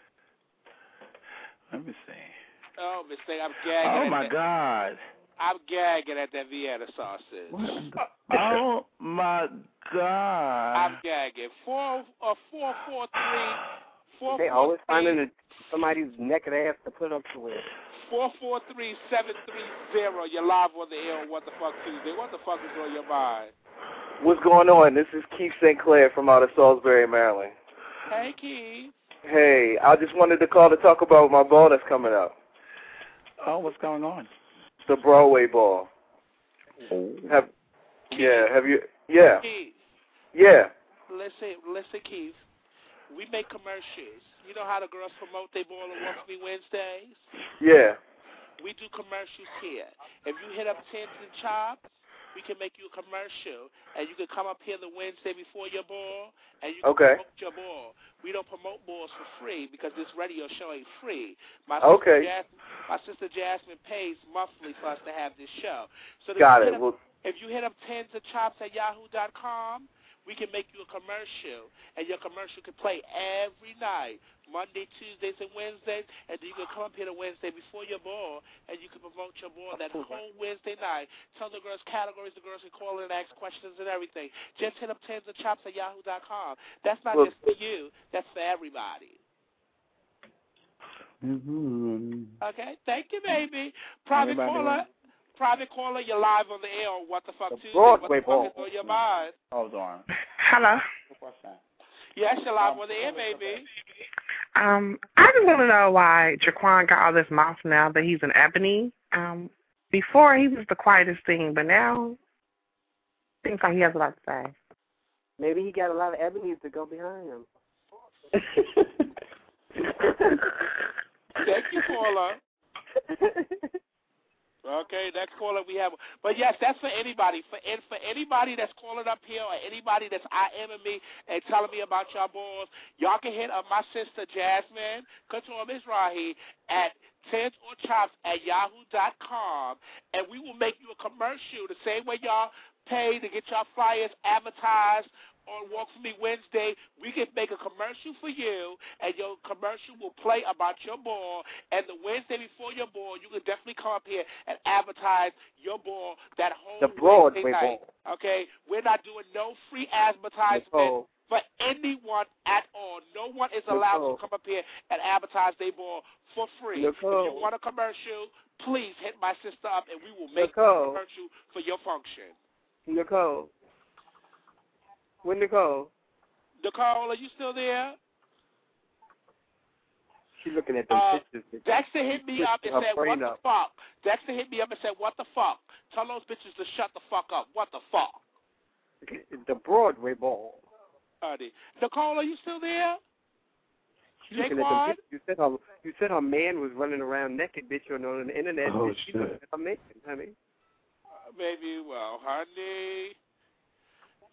Let me see. Oh, mistake. I'm gagging. Oh at my that. God. I'm gagging at that Vienna sausage. Oh my God. I'm gagging. Four uh, four four three. Four They four always three. finding a, somebody's naked ass to put up to it. Four four three seven three zero. You're live on the air on What the Fuck Tuesday. What the fuck is on your mind? What's going on? This is Keith Saint Clair from out of Salisbury, Maryland. Hey, Keith. Hey, I just wanted to call to talk about my ball that's coming up. Oh, what's going on? The Broadway ball. Oh. Have yeah? Have you? Yeah. Keith. Yeah. Listen, listen, Keith. We make commercials. You know how the girls promote their ball on Walk Me Wednesdays? Yeah. We do commercials here. If you hit up Tins and Chops, we can make you a commercial, and you can come up here the Wednesday before your ball, and you can Okay. promote your ball. We don't promote balls for free because this radio show ain't free. My Okay. Sister Jas- my sister Jasmine pays monthly for us to have this show. So if Got it. you hit up, Well, if you hit up Tins and Chops at yahoo dot com, we can make you a commercial, and your commercial can play every night, Monday, Tuesdays, and Wednesdays, and then you can come up here the Wednesday before your ball, and you can promote your ball that whole Wednesday night. Tell the girls categories, the girls can call in and ask questions and everything. Just hit up Tins and Chops at yahoo dot com. That's not Well, just for you. That's for everybody. Mm-hmm. Okay? Thank you, baby. Private Everybody caller. wants- Private caller, you're live on the air on What the Fuck Tuesday. Broadway what the fuck ball. is on your mind? Hold on. Hello. What's that? Yes, you're live on the air, baby. Um, I just want to know why Jaquan got all this mouth now that he's an Ebony. Um, before he was the quietest thing, but now seems like he has a lot to say. Maybe he got a lot of ebonies to go behind him. Thank you, caller. Okay, next caller we have. But yes, that's for anybody. For for anybody that's calling up here or anybody that's IMing me and telling me about y'all balls, y'all can hit up my sister Jasmine Couture Mizrahi at Tins or Chops at yahoo dot com, and we will make you a commercial the same way y'all pay to get y'all flyers advertised on Walk For Me Wednesday. We can make a commercial for you, and your commercial will play about your ball. And the Wednesday before your ball, you can definitely come up here and advertise your ball that whole The Broadway Wednesday night. ball. Okay? We're not doing no free advertisement Nicole. for anyone at all. No one is allowed Nicole. to come up here and advertise their ball for free. Nicole. If you want a commercial, please hit my sister up, and we will make Nicole. a commercial for your function. Nicole. With Nicole. Nicole, are you still there? She's looking at them Uh, pictures. Dexter hit me up and Her said, what brain the up. fuck? Dexter hit me up and said, what the fuck? Tell those bitches to shut the fuck up. What the fuck? The Broadway ball. Honey. Nicole, are you still there? She's looking at them Jaquan? pictures. You said her, you said her man was running around naked, bitch, on, on the internet. Oh, She's shit. looking at her man, honey. Uh, baby, well, honey.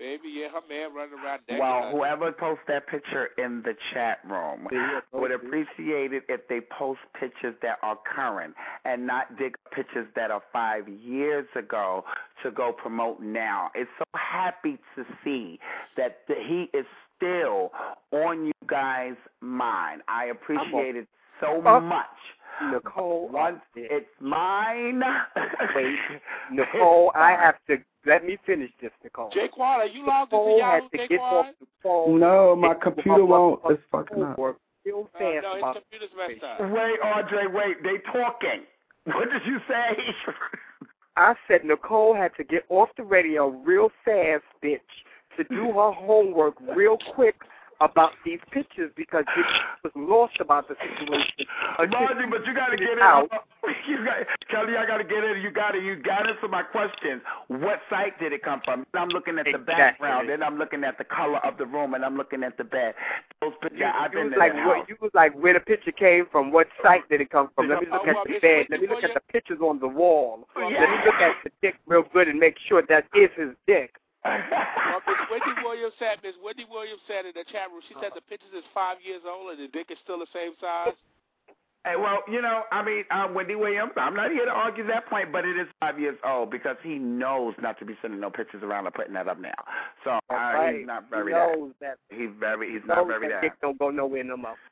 Baby, yeah, her man running around naked. Well, whoever posts that picture in the chat room would appreciate it if they post pictures that are current and not dig pictures that are five years ago to go promote now. It's so happy to see that the, he is still on you guys' mind. I appreciate it so much. Nicole, once it's mine. Wait, Nicole, I have to let me finish this, Nicole. Jaquan, are you logged into Nicole Yahoo, had to get off Jaquan? the phone. No, my computer won't. It's fucking up. Real Uh, fast no, his about computer's messed up. Wait, Andre, wait. They talking. What did you say? I said Nicole had to get off the radio real fast, bitch, to do her homework real quick about these pictures because she was lost about the situation. Margie, but you got to get it out. You got, Kelly, I got to get it. You got it. You got it. So my question: what site did it come from? I'm looking at the Exactly. background, then I'm looking at the color of the room, and I'm looking at the bed. Those pictures, You, I've you been was to like, that what, house. you was like, where the picture came from? What site did it come from? Let me look Oh, at well, the Miss bed. Wendy Let me look at Williams- the pictures on the wall. Well, Let me look at the dick real good and make sure that is his dick. Well, Miss Wendy Williams said, Miss Wendy Williams said in the chat room, she said the pictures is five years old and the dick is still the same size. Hey, well, you know, I mean, uh, Wendy Williams, I'm not here to argue that point, but it is five years old because he knows not to be sending no pictures around or putting that up now. So uh, Right. he's not He very knows that. that. He's very, he's He not knows very that that. dick don't go nowhere no more.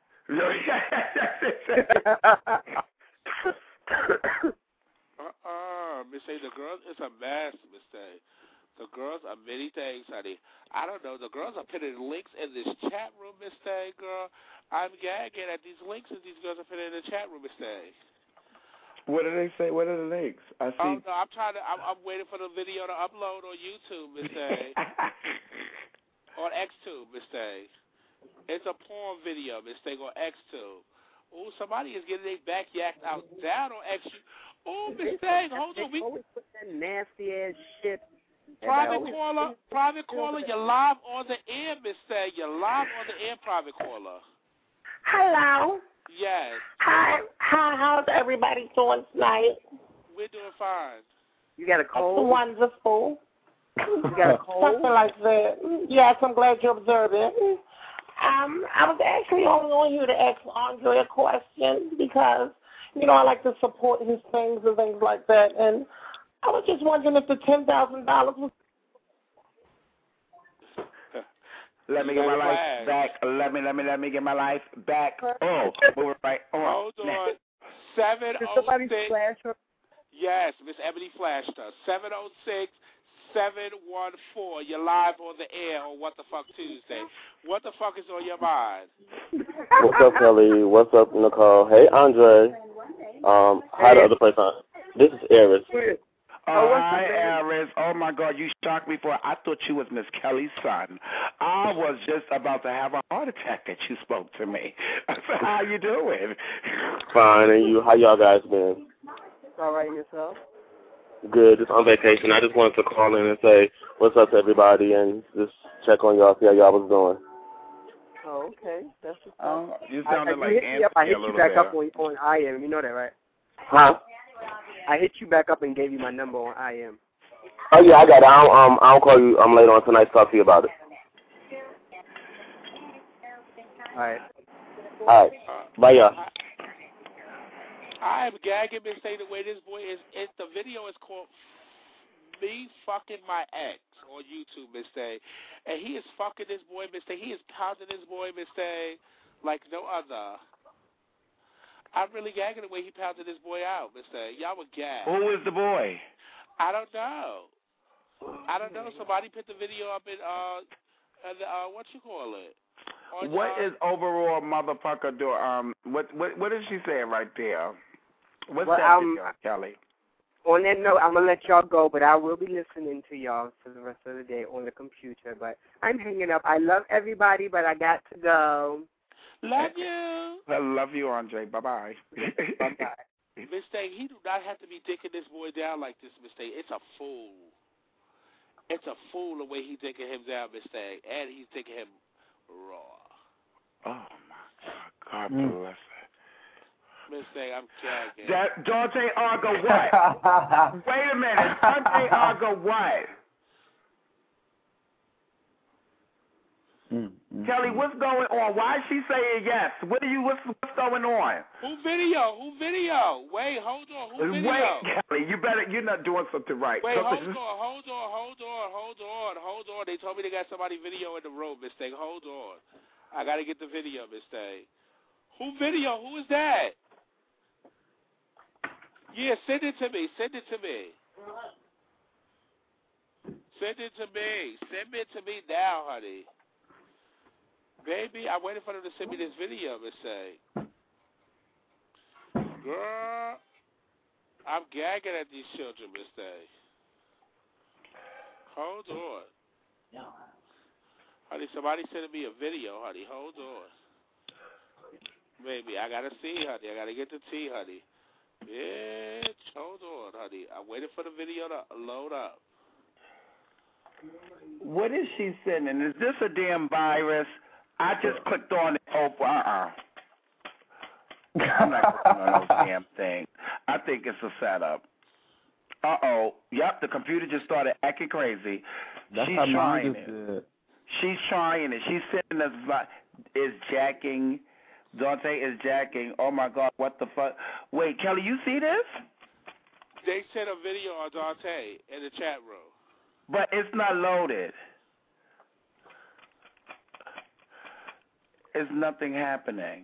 uh-uh. Miss A, the girls, it's a mess, Miss A. The girls are many things, honey. I don't know. The girls are putting links in this chat room, Miss A, girl. I'm gagging at these links that these girls are putting in the chat room, Miss A. What do they say? What are the links? I see. Oh, no, I'm trying to, I'm, I'm waiting for the video to upload on YouTube, Miss A. On XTube, Miss A. It's a porn video, Miss A, on XTube. Oh, somebody is getting their back yacked out down on XTube. Oh, Miss A, hold on. We always put that nasty ass shit. Private caller, private caller, you're live on the air, Miss A. You're live on the air, private caller. Hello. Yes. Hi. Hi. How's everybody doing tonight? We're doing fine. You got a cold? Wonderful. You got a cold? Something like that. Yes, I'm glad you observed it. Um, I was actually only on here to ask Andre a question because, you know, I like to support his things and things like that. And I was just wondering if the ten thousand dollars was... Let me get my life back. Let me, let me, let me get my life back. Oh, move it right on. Hold on. seven Did oh somebody six. flash her? Yes, Miss Ebony flashed us. seven oh six, seven one four. You're live on the air on What the Fuck Tuesday. What the fuck is on your mind? What's up, Kelly? What's up, Nicole? Hey, Andre. Um, hi, the other person. This is Eris. Oh, hi, Aris. Oh, my God, you shocked me for I thought you was Miss Kelly's son. I was just about to have a heart attack that you spoke to me. How you doing? Fine, and you? How y'all guys been? All right, yourself? Good. Just on vacation. I just wanted to call in and say what's up to everybody and just check on y'all, see how y'all was doing. Oh, okay. That's what's up. Oh, you sounded I, I, like you hit me up. I Anthony hit a you little back bit. up on, on I M. You know that, right? Huh? I hit you back up and gave you my number on I M. Oh, yeah, I got it. I'll, um, I'll call you um, later on tonight to talk to you about it. All right. All right. Bye, y'all. I am gagging Miss A the way this boy is. It, the video is called Me Fucking My Ex on YouTube, Miss A. And he is fucking this boy, Miss A. He is pounding this boy, Miss A, like no other. I'm really gagging the way he pounded this boy out, Miss A. Y'all were gagged. Who is the boy? I don't know. I don't know. Somebody put the video up in, uh, uh, the, uh what you call it? On, What uh, is overall motherfucker do? Um, what what what is she saying right there? What's Well, that um, video, Kelly? On that note, I'm going to let y'all go, but I will be listening to y'all for the rest of the day on the computer. But I'm hanging up. I love everybody, but I got to go. Love you. I love you, Andre. Bye bye. Bye-bye. Miss A, he do not have to be dicking this boy down like this, Miss A. It's a fool. It's a fool the way he's dicking him down, Miss A. And he's dicking him raw. Oh my God, God bless her. Miss A, I'm gagging. That Dante Argo what? Wait a minute, Dante Argo what? Mm, mm, Kelly, mm. what's going on? Why is she saying yes? What are you? What's what's going on? Who video? Who video? Wait, hold on. Who video? Wait, Kelly, you better. You're not doing something right. Wait, hold Something- on, hold on, hold on, hold on, hold on. They told me they got somebody video in the room, Miss Thing. Hold on. I got to get the video, Miss Thing. Who video? Who is that? Yeah, send it to me. Send it to me. Send it to me. Send it to me now, honey. Baby, I'm waiting for them to send me this video, Miss Thing. Girl, I'm gagging at these children, Miss Thing. Hold on. Honey, somebody sending me a video, honey. Hold on. Baby, I gotta see, honey. I gotta get the tea, honey. Bitch, hold on, honey. I'm waiting for the video to load up. What is she sending? Is this a damn virus? I just clicked on it. Oh, uh-uh. I'm not clicking on no damn thing. I think it's a setup. Uh-oh. Yep, the computer just started acting crazy. That's She's how mine trying just it. did. She's trying it. She's sending us like, is jacking. Dante is jacking. Oh, my God. What the fuck? Wait, Kelly, you see this? They sent a video on Dante in the chat room. But it's not loaded. It's nothing happening.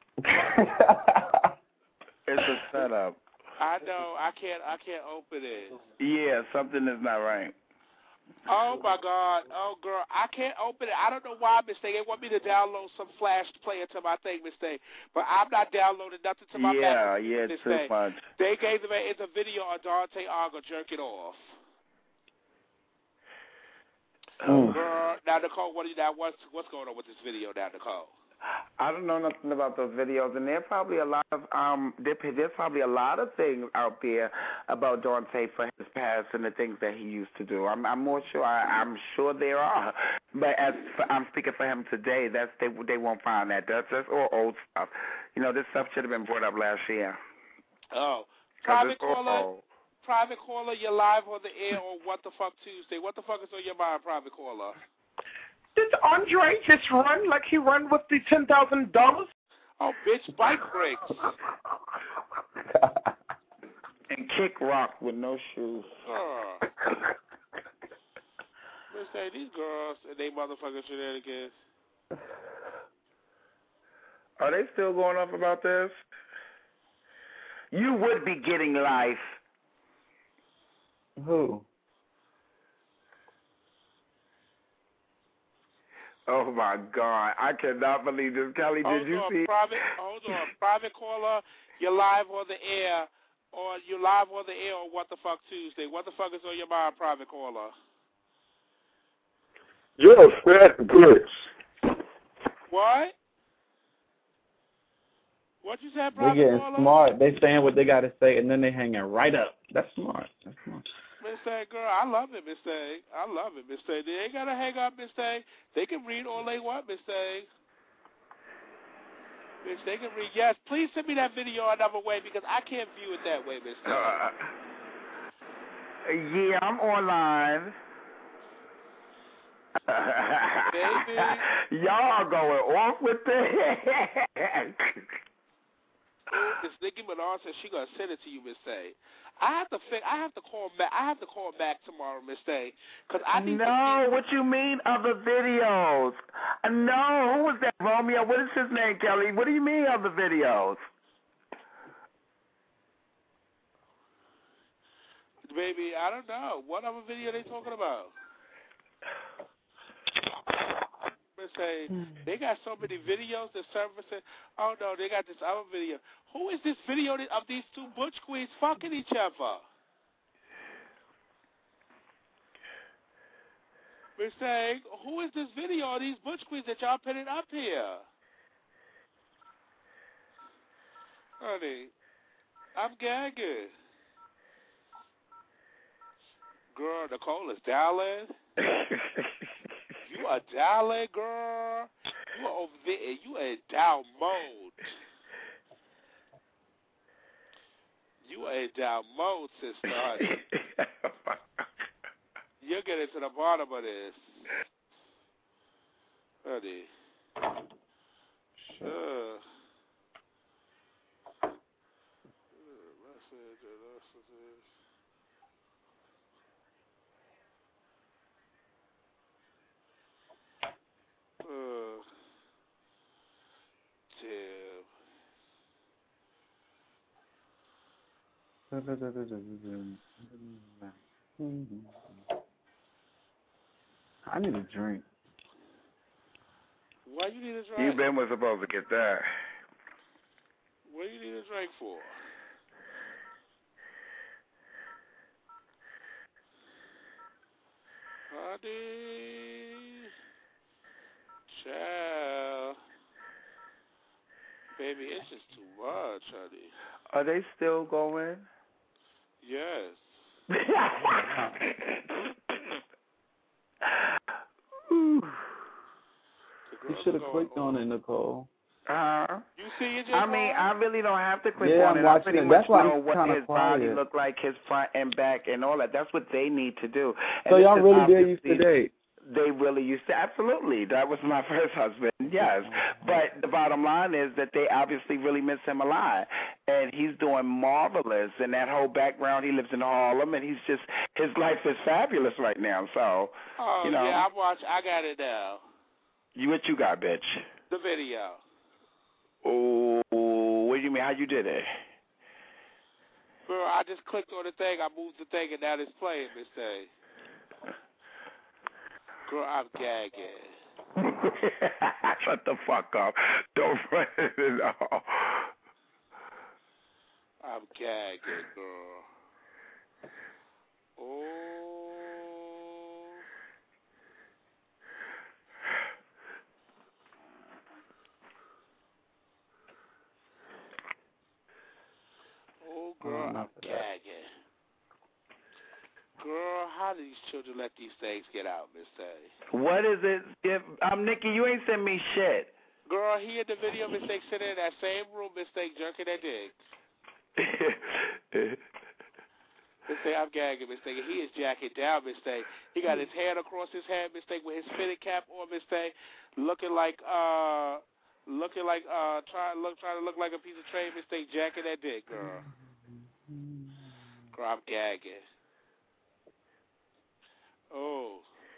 It's a setup. I know. I can't. I can't open it. Yeah, something is not right. Oh my God. Oh girl, I can't open it. I don't know why, Miss Thing. They want me to download some Flash player to my thing, Miss Thing. But I'm not downloading nothing to my Yeah, Mac, yeah, Miss too Thing. much. They gave them a, it's a video on Dante Argo jerking off. Oh. Girl, now Nicole, what do you now? What's what's going on with this video now, Nicole? I don't know nothing about those videos, and there's probably a lot of um, there, there's probably a lot of things out there about Dante for his past and the things that he used to do. I'm, I'm more sure. I, I'm sure there are, but as for, I'm speaking for him today, that's they they won't find that. That's that's all old stuff. You know, this stuff should have been brought up last year. Oh, 'Cause private it's all caller, old. private caller, you're live on the air on What the Fuck Tuesday. What the fuck is on your mind, private caller? Did Andre just run like he run with the ten thousand dollars? Oh, bitch, bike brakes. And kick rock with no shoes. Oh. Let's say these girls and they motherfucking shenanigans. Are they still going off about this? You would be getting life. Who? Oh my God! I cannot believe this, Kelly. Did Hold you on, see? private, hold on, private caller, you're live on the air, or you're live on the air on What the Fuck Tuesday. What the fuck is on your mind, private caller? You're a fat bitch. What? What you said, They private getting caller? smart. They saying what they got to say, and then they hanging right up. That's smart. That's smart. Miss Thing, girl, I love it, Miss Thing. I love it, Miss Thing. They ain't got to hang up, Miss Thing. They can read all they want, Miss Thing. Miss, they can read. Yes, please send me that video another way because I can't view it that way, Miss Thing. Uh, yeah, I'm online. Baby. Y'all are going off with this. This Nicki Minaj says she gonna send it to you, Miss Thing. I have to fi- I have to call back. I have to call back tomorrow, Miss Thing, because I need No, to what you mean other videos? Uh, no, who was that, Romeo? What is his name, Kelly? What do you mean other videos? Baby, I don't know. What other video they talking about? Miss Thing, they got so many videos that surfacing. Oh no, they got this other video. Who is this video of these two butch queens fucking each other? Miss Thing, who is this video of these butch queens that y'all putting up here? Honey, I'm gagging. Girl, Nicole is dialing. You are dialing, girl. You are over there. You are in down mode. You are in down mode, sister, honey. You're getting to the bottom of this. Honey, I need a drink. Why you need a drink? You been was supposed to get that. What do you need a drink for? Honey, child, baby, it's just too much, honey. Are they still going? Yes. You should have clicked on it, Nicole. Uh, you see it, I mean, I really don't have to click yeah, on I'm it. I watching pretty it. much That's why know I'm what kinda his body quiet. looked like, his front and back, and all that. That's what they need to do. And So this y'all is really did used to obviously- date? They really used to. Absolutely. That was my first husband, yes. But the bottom line is that they obviously really miss him a lot. And he's doing marvelous. And that whole background, he lives in Harlem, and he's just, his life is fabulous right now. So, Oh, you know. yeah, I watch. I got it now. You What you got, bitch? The video. Oh, what do you mean? How you did it? Girl, I just clicked on the thing. I moved the thing, and now it's playing this thing. Girl, I'm gagging. Shut the fuck up. Don't run it off. I'm gagging, girl. Oh. Oh, girl, I'm gagging. Girl, how do these children let these things get out, Miss A? What is it? If, I'm Nikki, you ain't send me shit. Girl, he in the video, Miss A, sitting in that same room, Miss A, jerking that dick. Miss A, I'm gagging, Miss A. He is jacking down, Miss A. He got his hand across his head, Miss A, with his fitted cap on, Miss A, looking like, uh, looking like, uh, trying look, trying to look like a piece of train, Miss A, jacking that dick, girl. Girl, I'm gagging. Oh.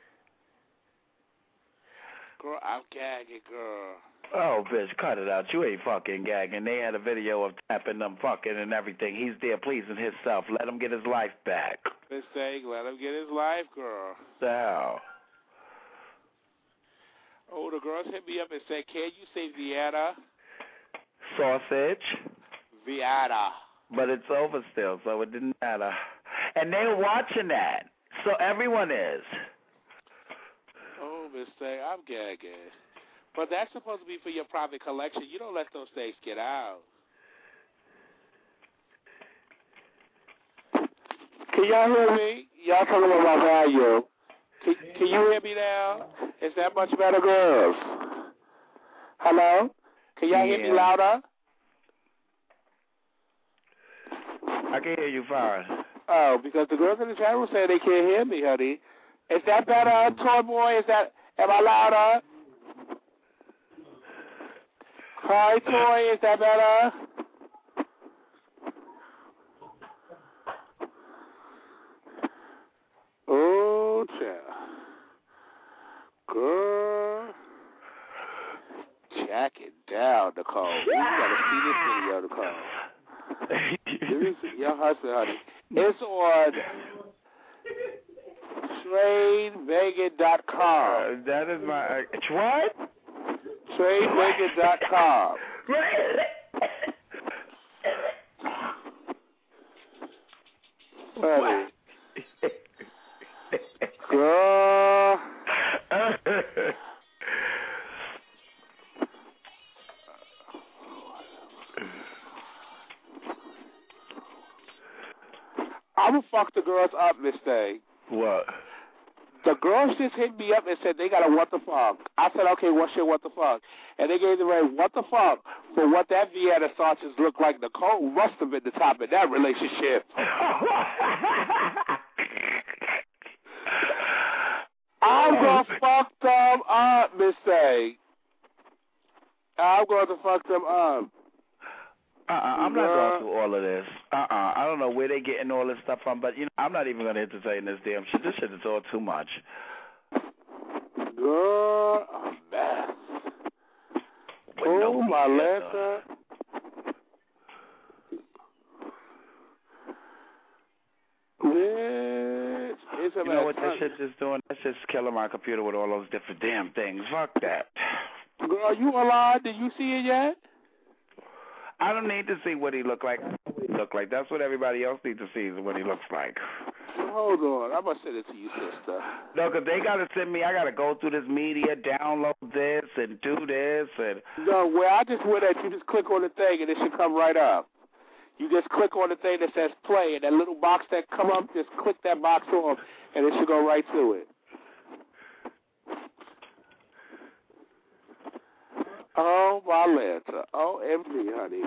Girl, I'm gagging, girl. Oh, bitch, cut it out. You ain't fucking gagging. They had a video of tapping them fucking and everything. He's there pleasing himself. Let him get his life back. Miss A, let him get his life, girl. So. Oh, the girls hit me up and said, can you say Vienna? Sausage. Vienna. But it's over still, so it didn't matter. And they're watching that. So everyone is. Oh, Miss A, I'm gagging. But that's supposed to be for your private collection. You don't let those things get out. Can y'all hear me? Y'all talking about my value. Can, can you hear me now? Is that much better, girls? Hello? Can y'all hear me Yeah. louder? I can hear you fine. Oh, because the girls in the chat room say they can't hear me, honey. Is that better, Toy Boy? Is that, am I louder? Hi, Toy, is that better? Oh, child. Girl. Jack it down, Nicole. You gotta see this video, Nicole. Let me see your husband, honey. It's on trade vegan dot com. Uh, that is my... Uh, what? trade vegan dot com. Honey. Girl. I'm gonna fuck the girls up, Miss Day. What? The girls just hit me up and said they got a what the fuck. I said, okay, what's your what the fuck? And they gave the rate what the fuck for what that Vienna sausage looked like. Nicole must have been the top of that relationship. I'm gonna fuck them up, Miss Day. I'm going to fuck them up. Uh-uh, I'm not going through all of this. Uh-uh, I don't know where they getting all this stuff from, but you know, I'm not even going to entertain this damn shit. This shit is all too much. Girl, a mess. Oh, my letter. shit just doing, that's just killing my computer with all those different damn things. Fuck that. Girl, you alive? Did you see it yet? I don't need to see what he look like. What he look like. That's what everybody else needs to see is what he looks like. Hold on. I'm going to send it to you, sister. No, because they got to send me, I got to go through this media, download this, and do this. and. No, well, I just went at you, just click on the thing, and it should come right up. You just click on the thing that says play, and that little box that come up, just click that box off, and it should go right to it. Oh, my Lanta. O M G, honey.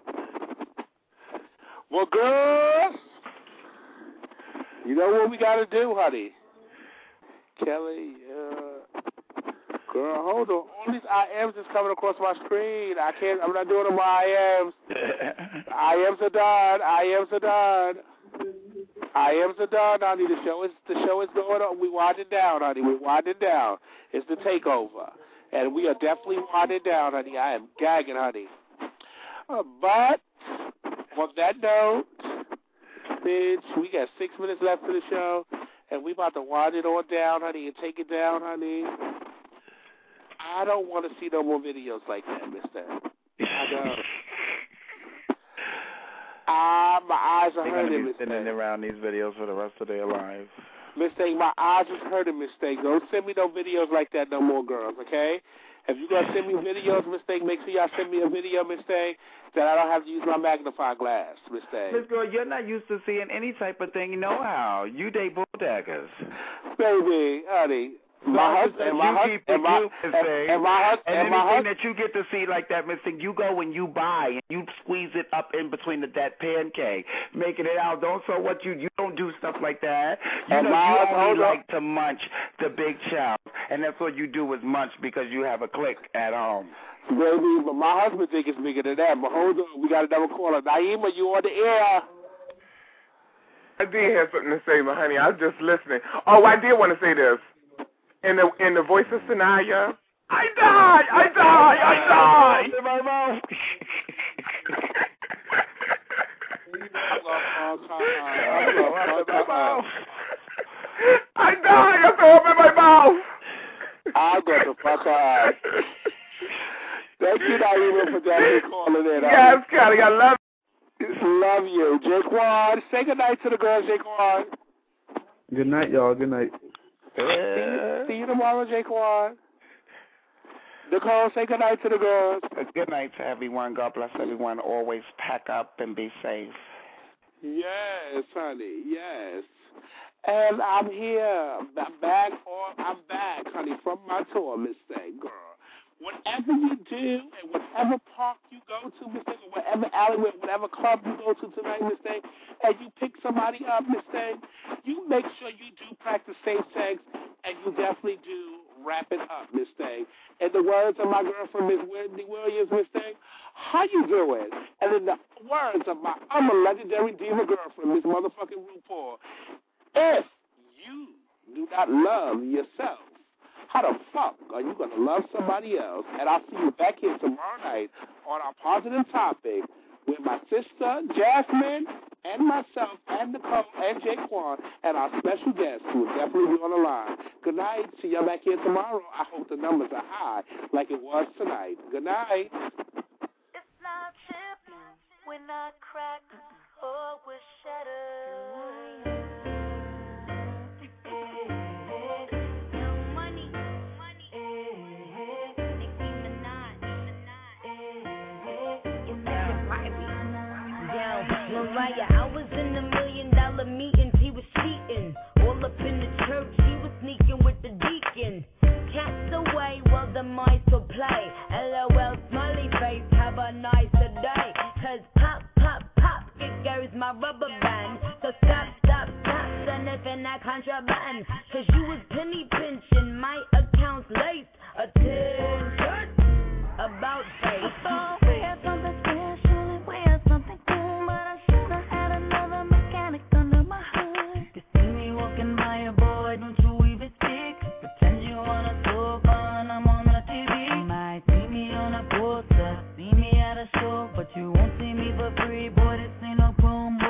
Well, girls, you know what we got to do, honey? Kelly, uh, girl, hold on. All these I Ms is coming across my screen. I can't, I'm not doing them I Ms. I Ms are done. I Ms are done. I Ms are done, honey. The show is, the show is going on. We winding down, honey. We're winding down. It's the takeover. And we are definitely winding down, honey. I am gagging, honey. Uh, but, on that note, bitch, we got six minutes left for the show, and we about to wind it on down, honey, and take it down, honey. I don't want to see no more videos like that, mister. I don't. Ah, my eyes are hurting, Mister They're going to be sitting around these videos for the rest of their lives. Mistake, my eyes is hurting, Mistake. Don't send me no videos like that no more, girls, okay? If you're going to send me videos, Mistake, make sure y'all send me a video, Mistake, that I don't have to use my magnifying glass, Mistake. Miss Girl, you're not used to seeing any type of thing, you know how. You date bulldaggers. Baby, honey. My husband, and my husband, and my husband, and my husband, and anything that you get to see like that, Mister You go and you buy and you squeeze it up in between the, that pancake, making it out. Don't so what you you don't do stuff like that. You and know my you only husband, like to munch the big chow, and that's what you do is munch because you have a click at home. Baby, but my husband think it's bigger than that. But hold on, we got another caller. Naima, you on the air? I did have something to say, my honey. I was just listening. Oh, I did want to say this. In the in the voice of Sanaya, I die, I die, I die. In my mouth. I die, I throw up in my mouth. I'm going to fuck her. Thank you, Naima, for definitely calling in. Yes, Kelly, I love you. Love you. Jaquan, say good night to the girls, Jaquan. Good night, y'all. Good night. See you, see you tomorrow, Jaquan. Nicole, say good night to the girls. Good night to everyone. God bless everyone. Always pack up and be safe. Yes, honey. Yes. And I'm here. I'm back. Or I'm back, honey, from my tour, Miss Thing, girl. Whatever you do and whatever park you go to, Miss Thing, or whatever alleyway, whatever club you go to tonight, Miss Thing, and you pick somebody up, Miss Thing, you make sure you do practice safe sex, and you definitely do wrap it up, Miss Thing. In the words of my girlfriend, Miss Whitney Williams, Miss Thing, how you doing? And in the words of my other legendary diva girlfriend, Miss motherfucking RuPaul, if you do not love yourself, how the fuck are you going to love somebody else? And I'll see you back here tomorrow night on our positive topic with my sister, Jasmine, and myself, and Nicole, and Jaquan, and our special guest who will definitely be on the line. Good night. See y'all back here tomorrow. I hope the numbers are high like it was tonight. Good night. It's not simple. We're not cracked or we're shattered. Mariah, I was in a million dollar meetings, he was cheating. All up in the church, he was sneaking with the deacon. Cats away while the mice will play. LOL, smiley face, have a nicer day. Cause pop, pop, pop, it goes my rubber band. So stop, stop, stop, sniffing that contraband. Cause you was penny pinching, my account's laced. Attention, about face. I thought we had something special and we had something good. But you won't see me for free, boy, this ain't no promo.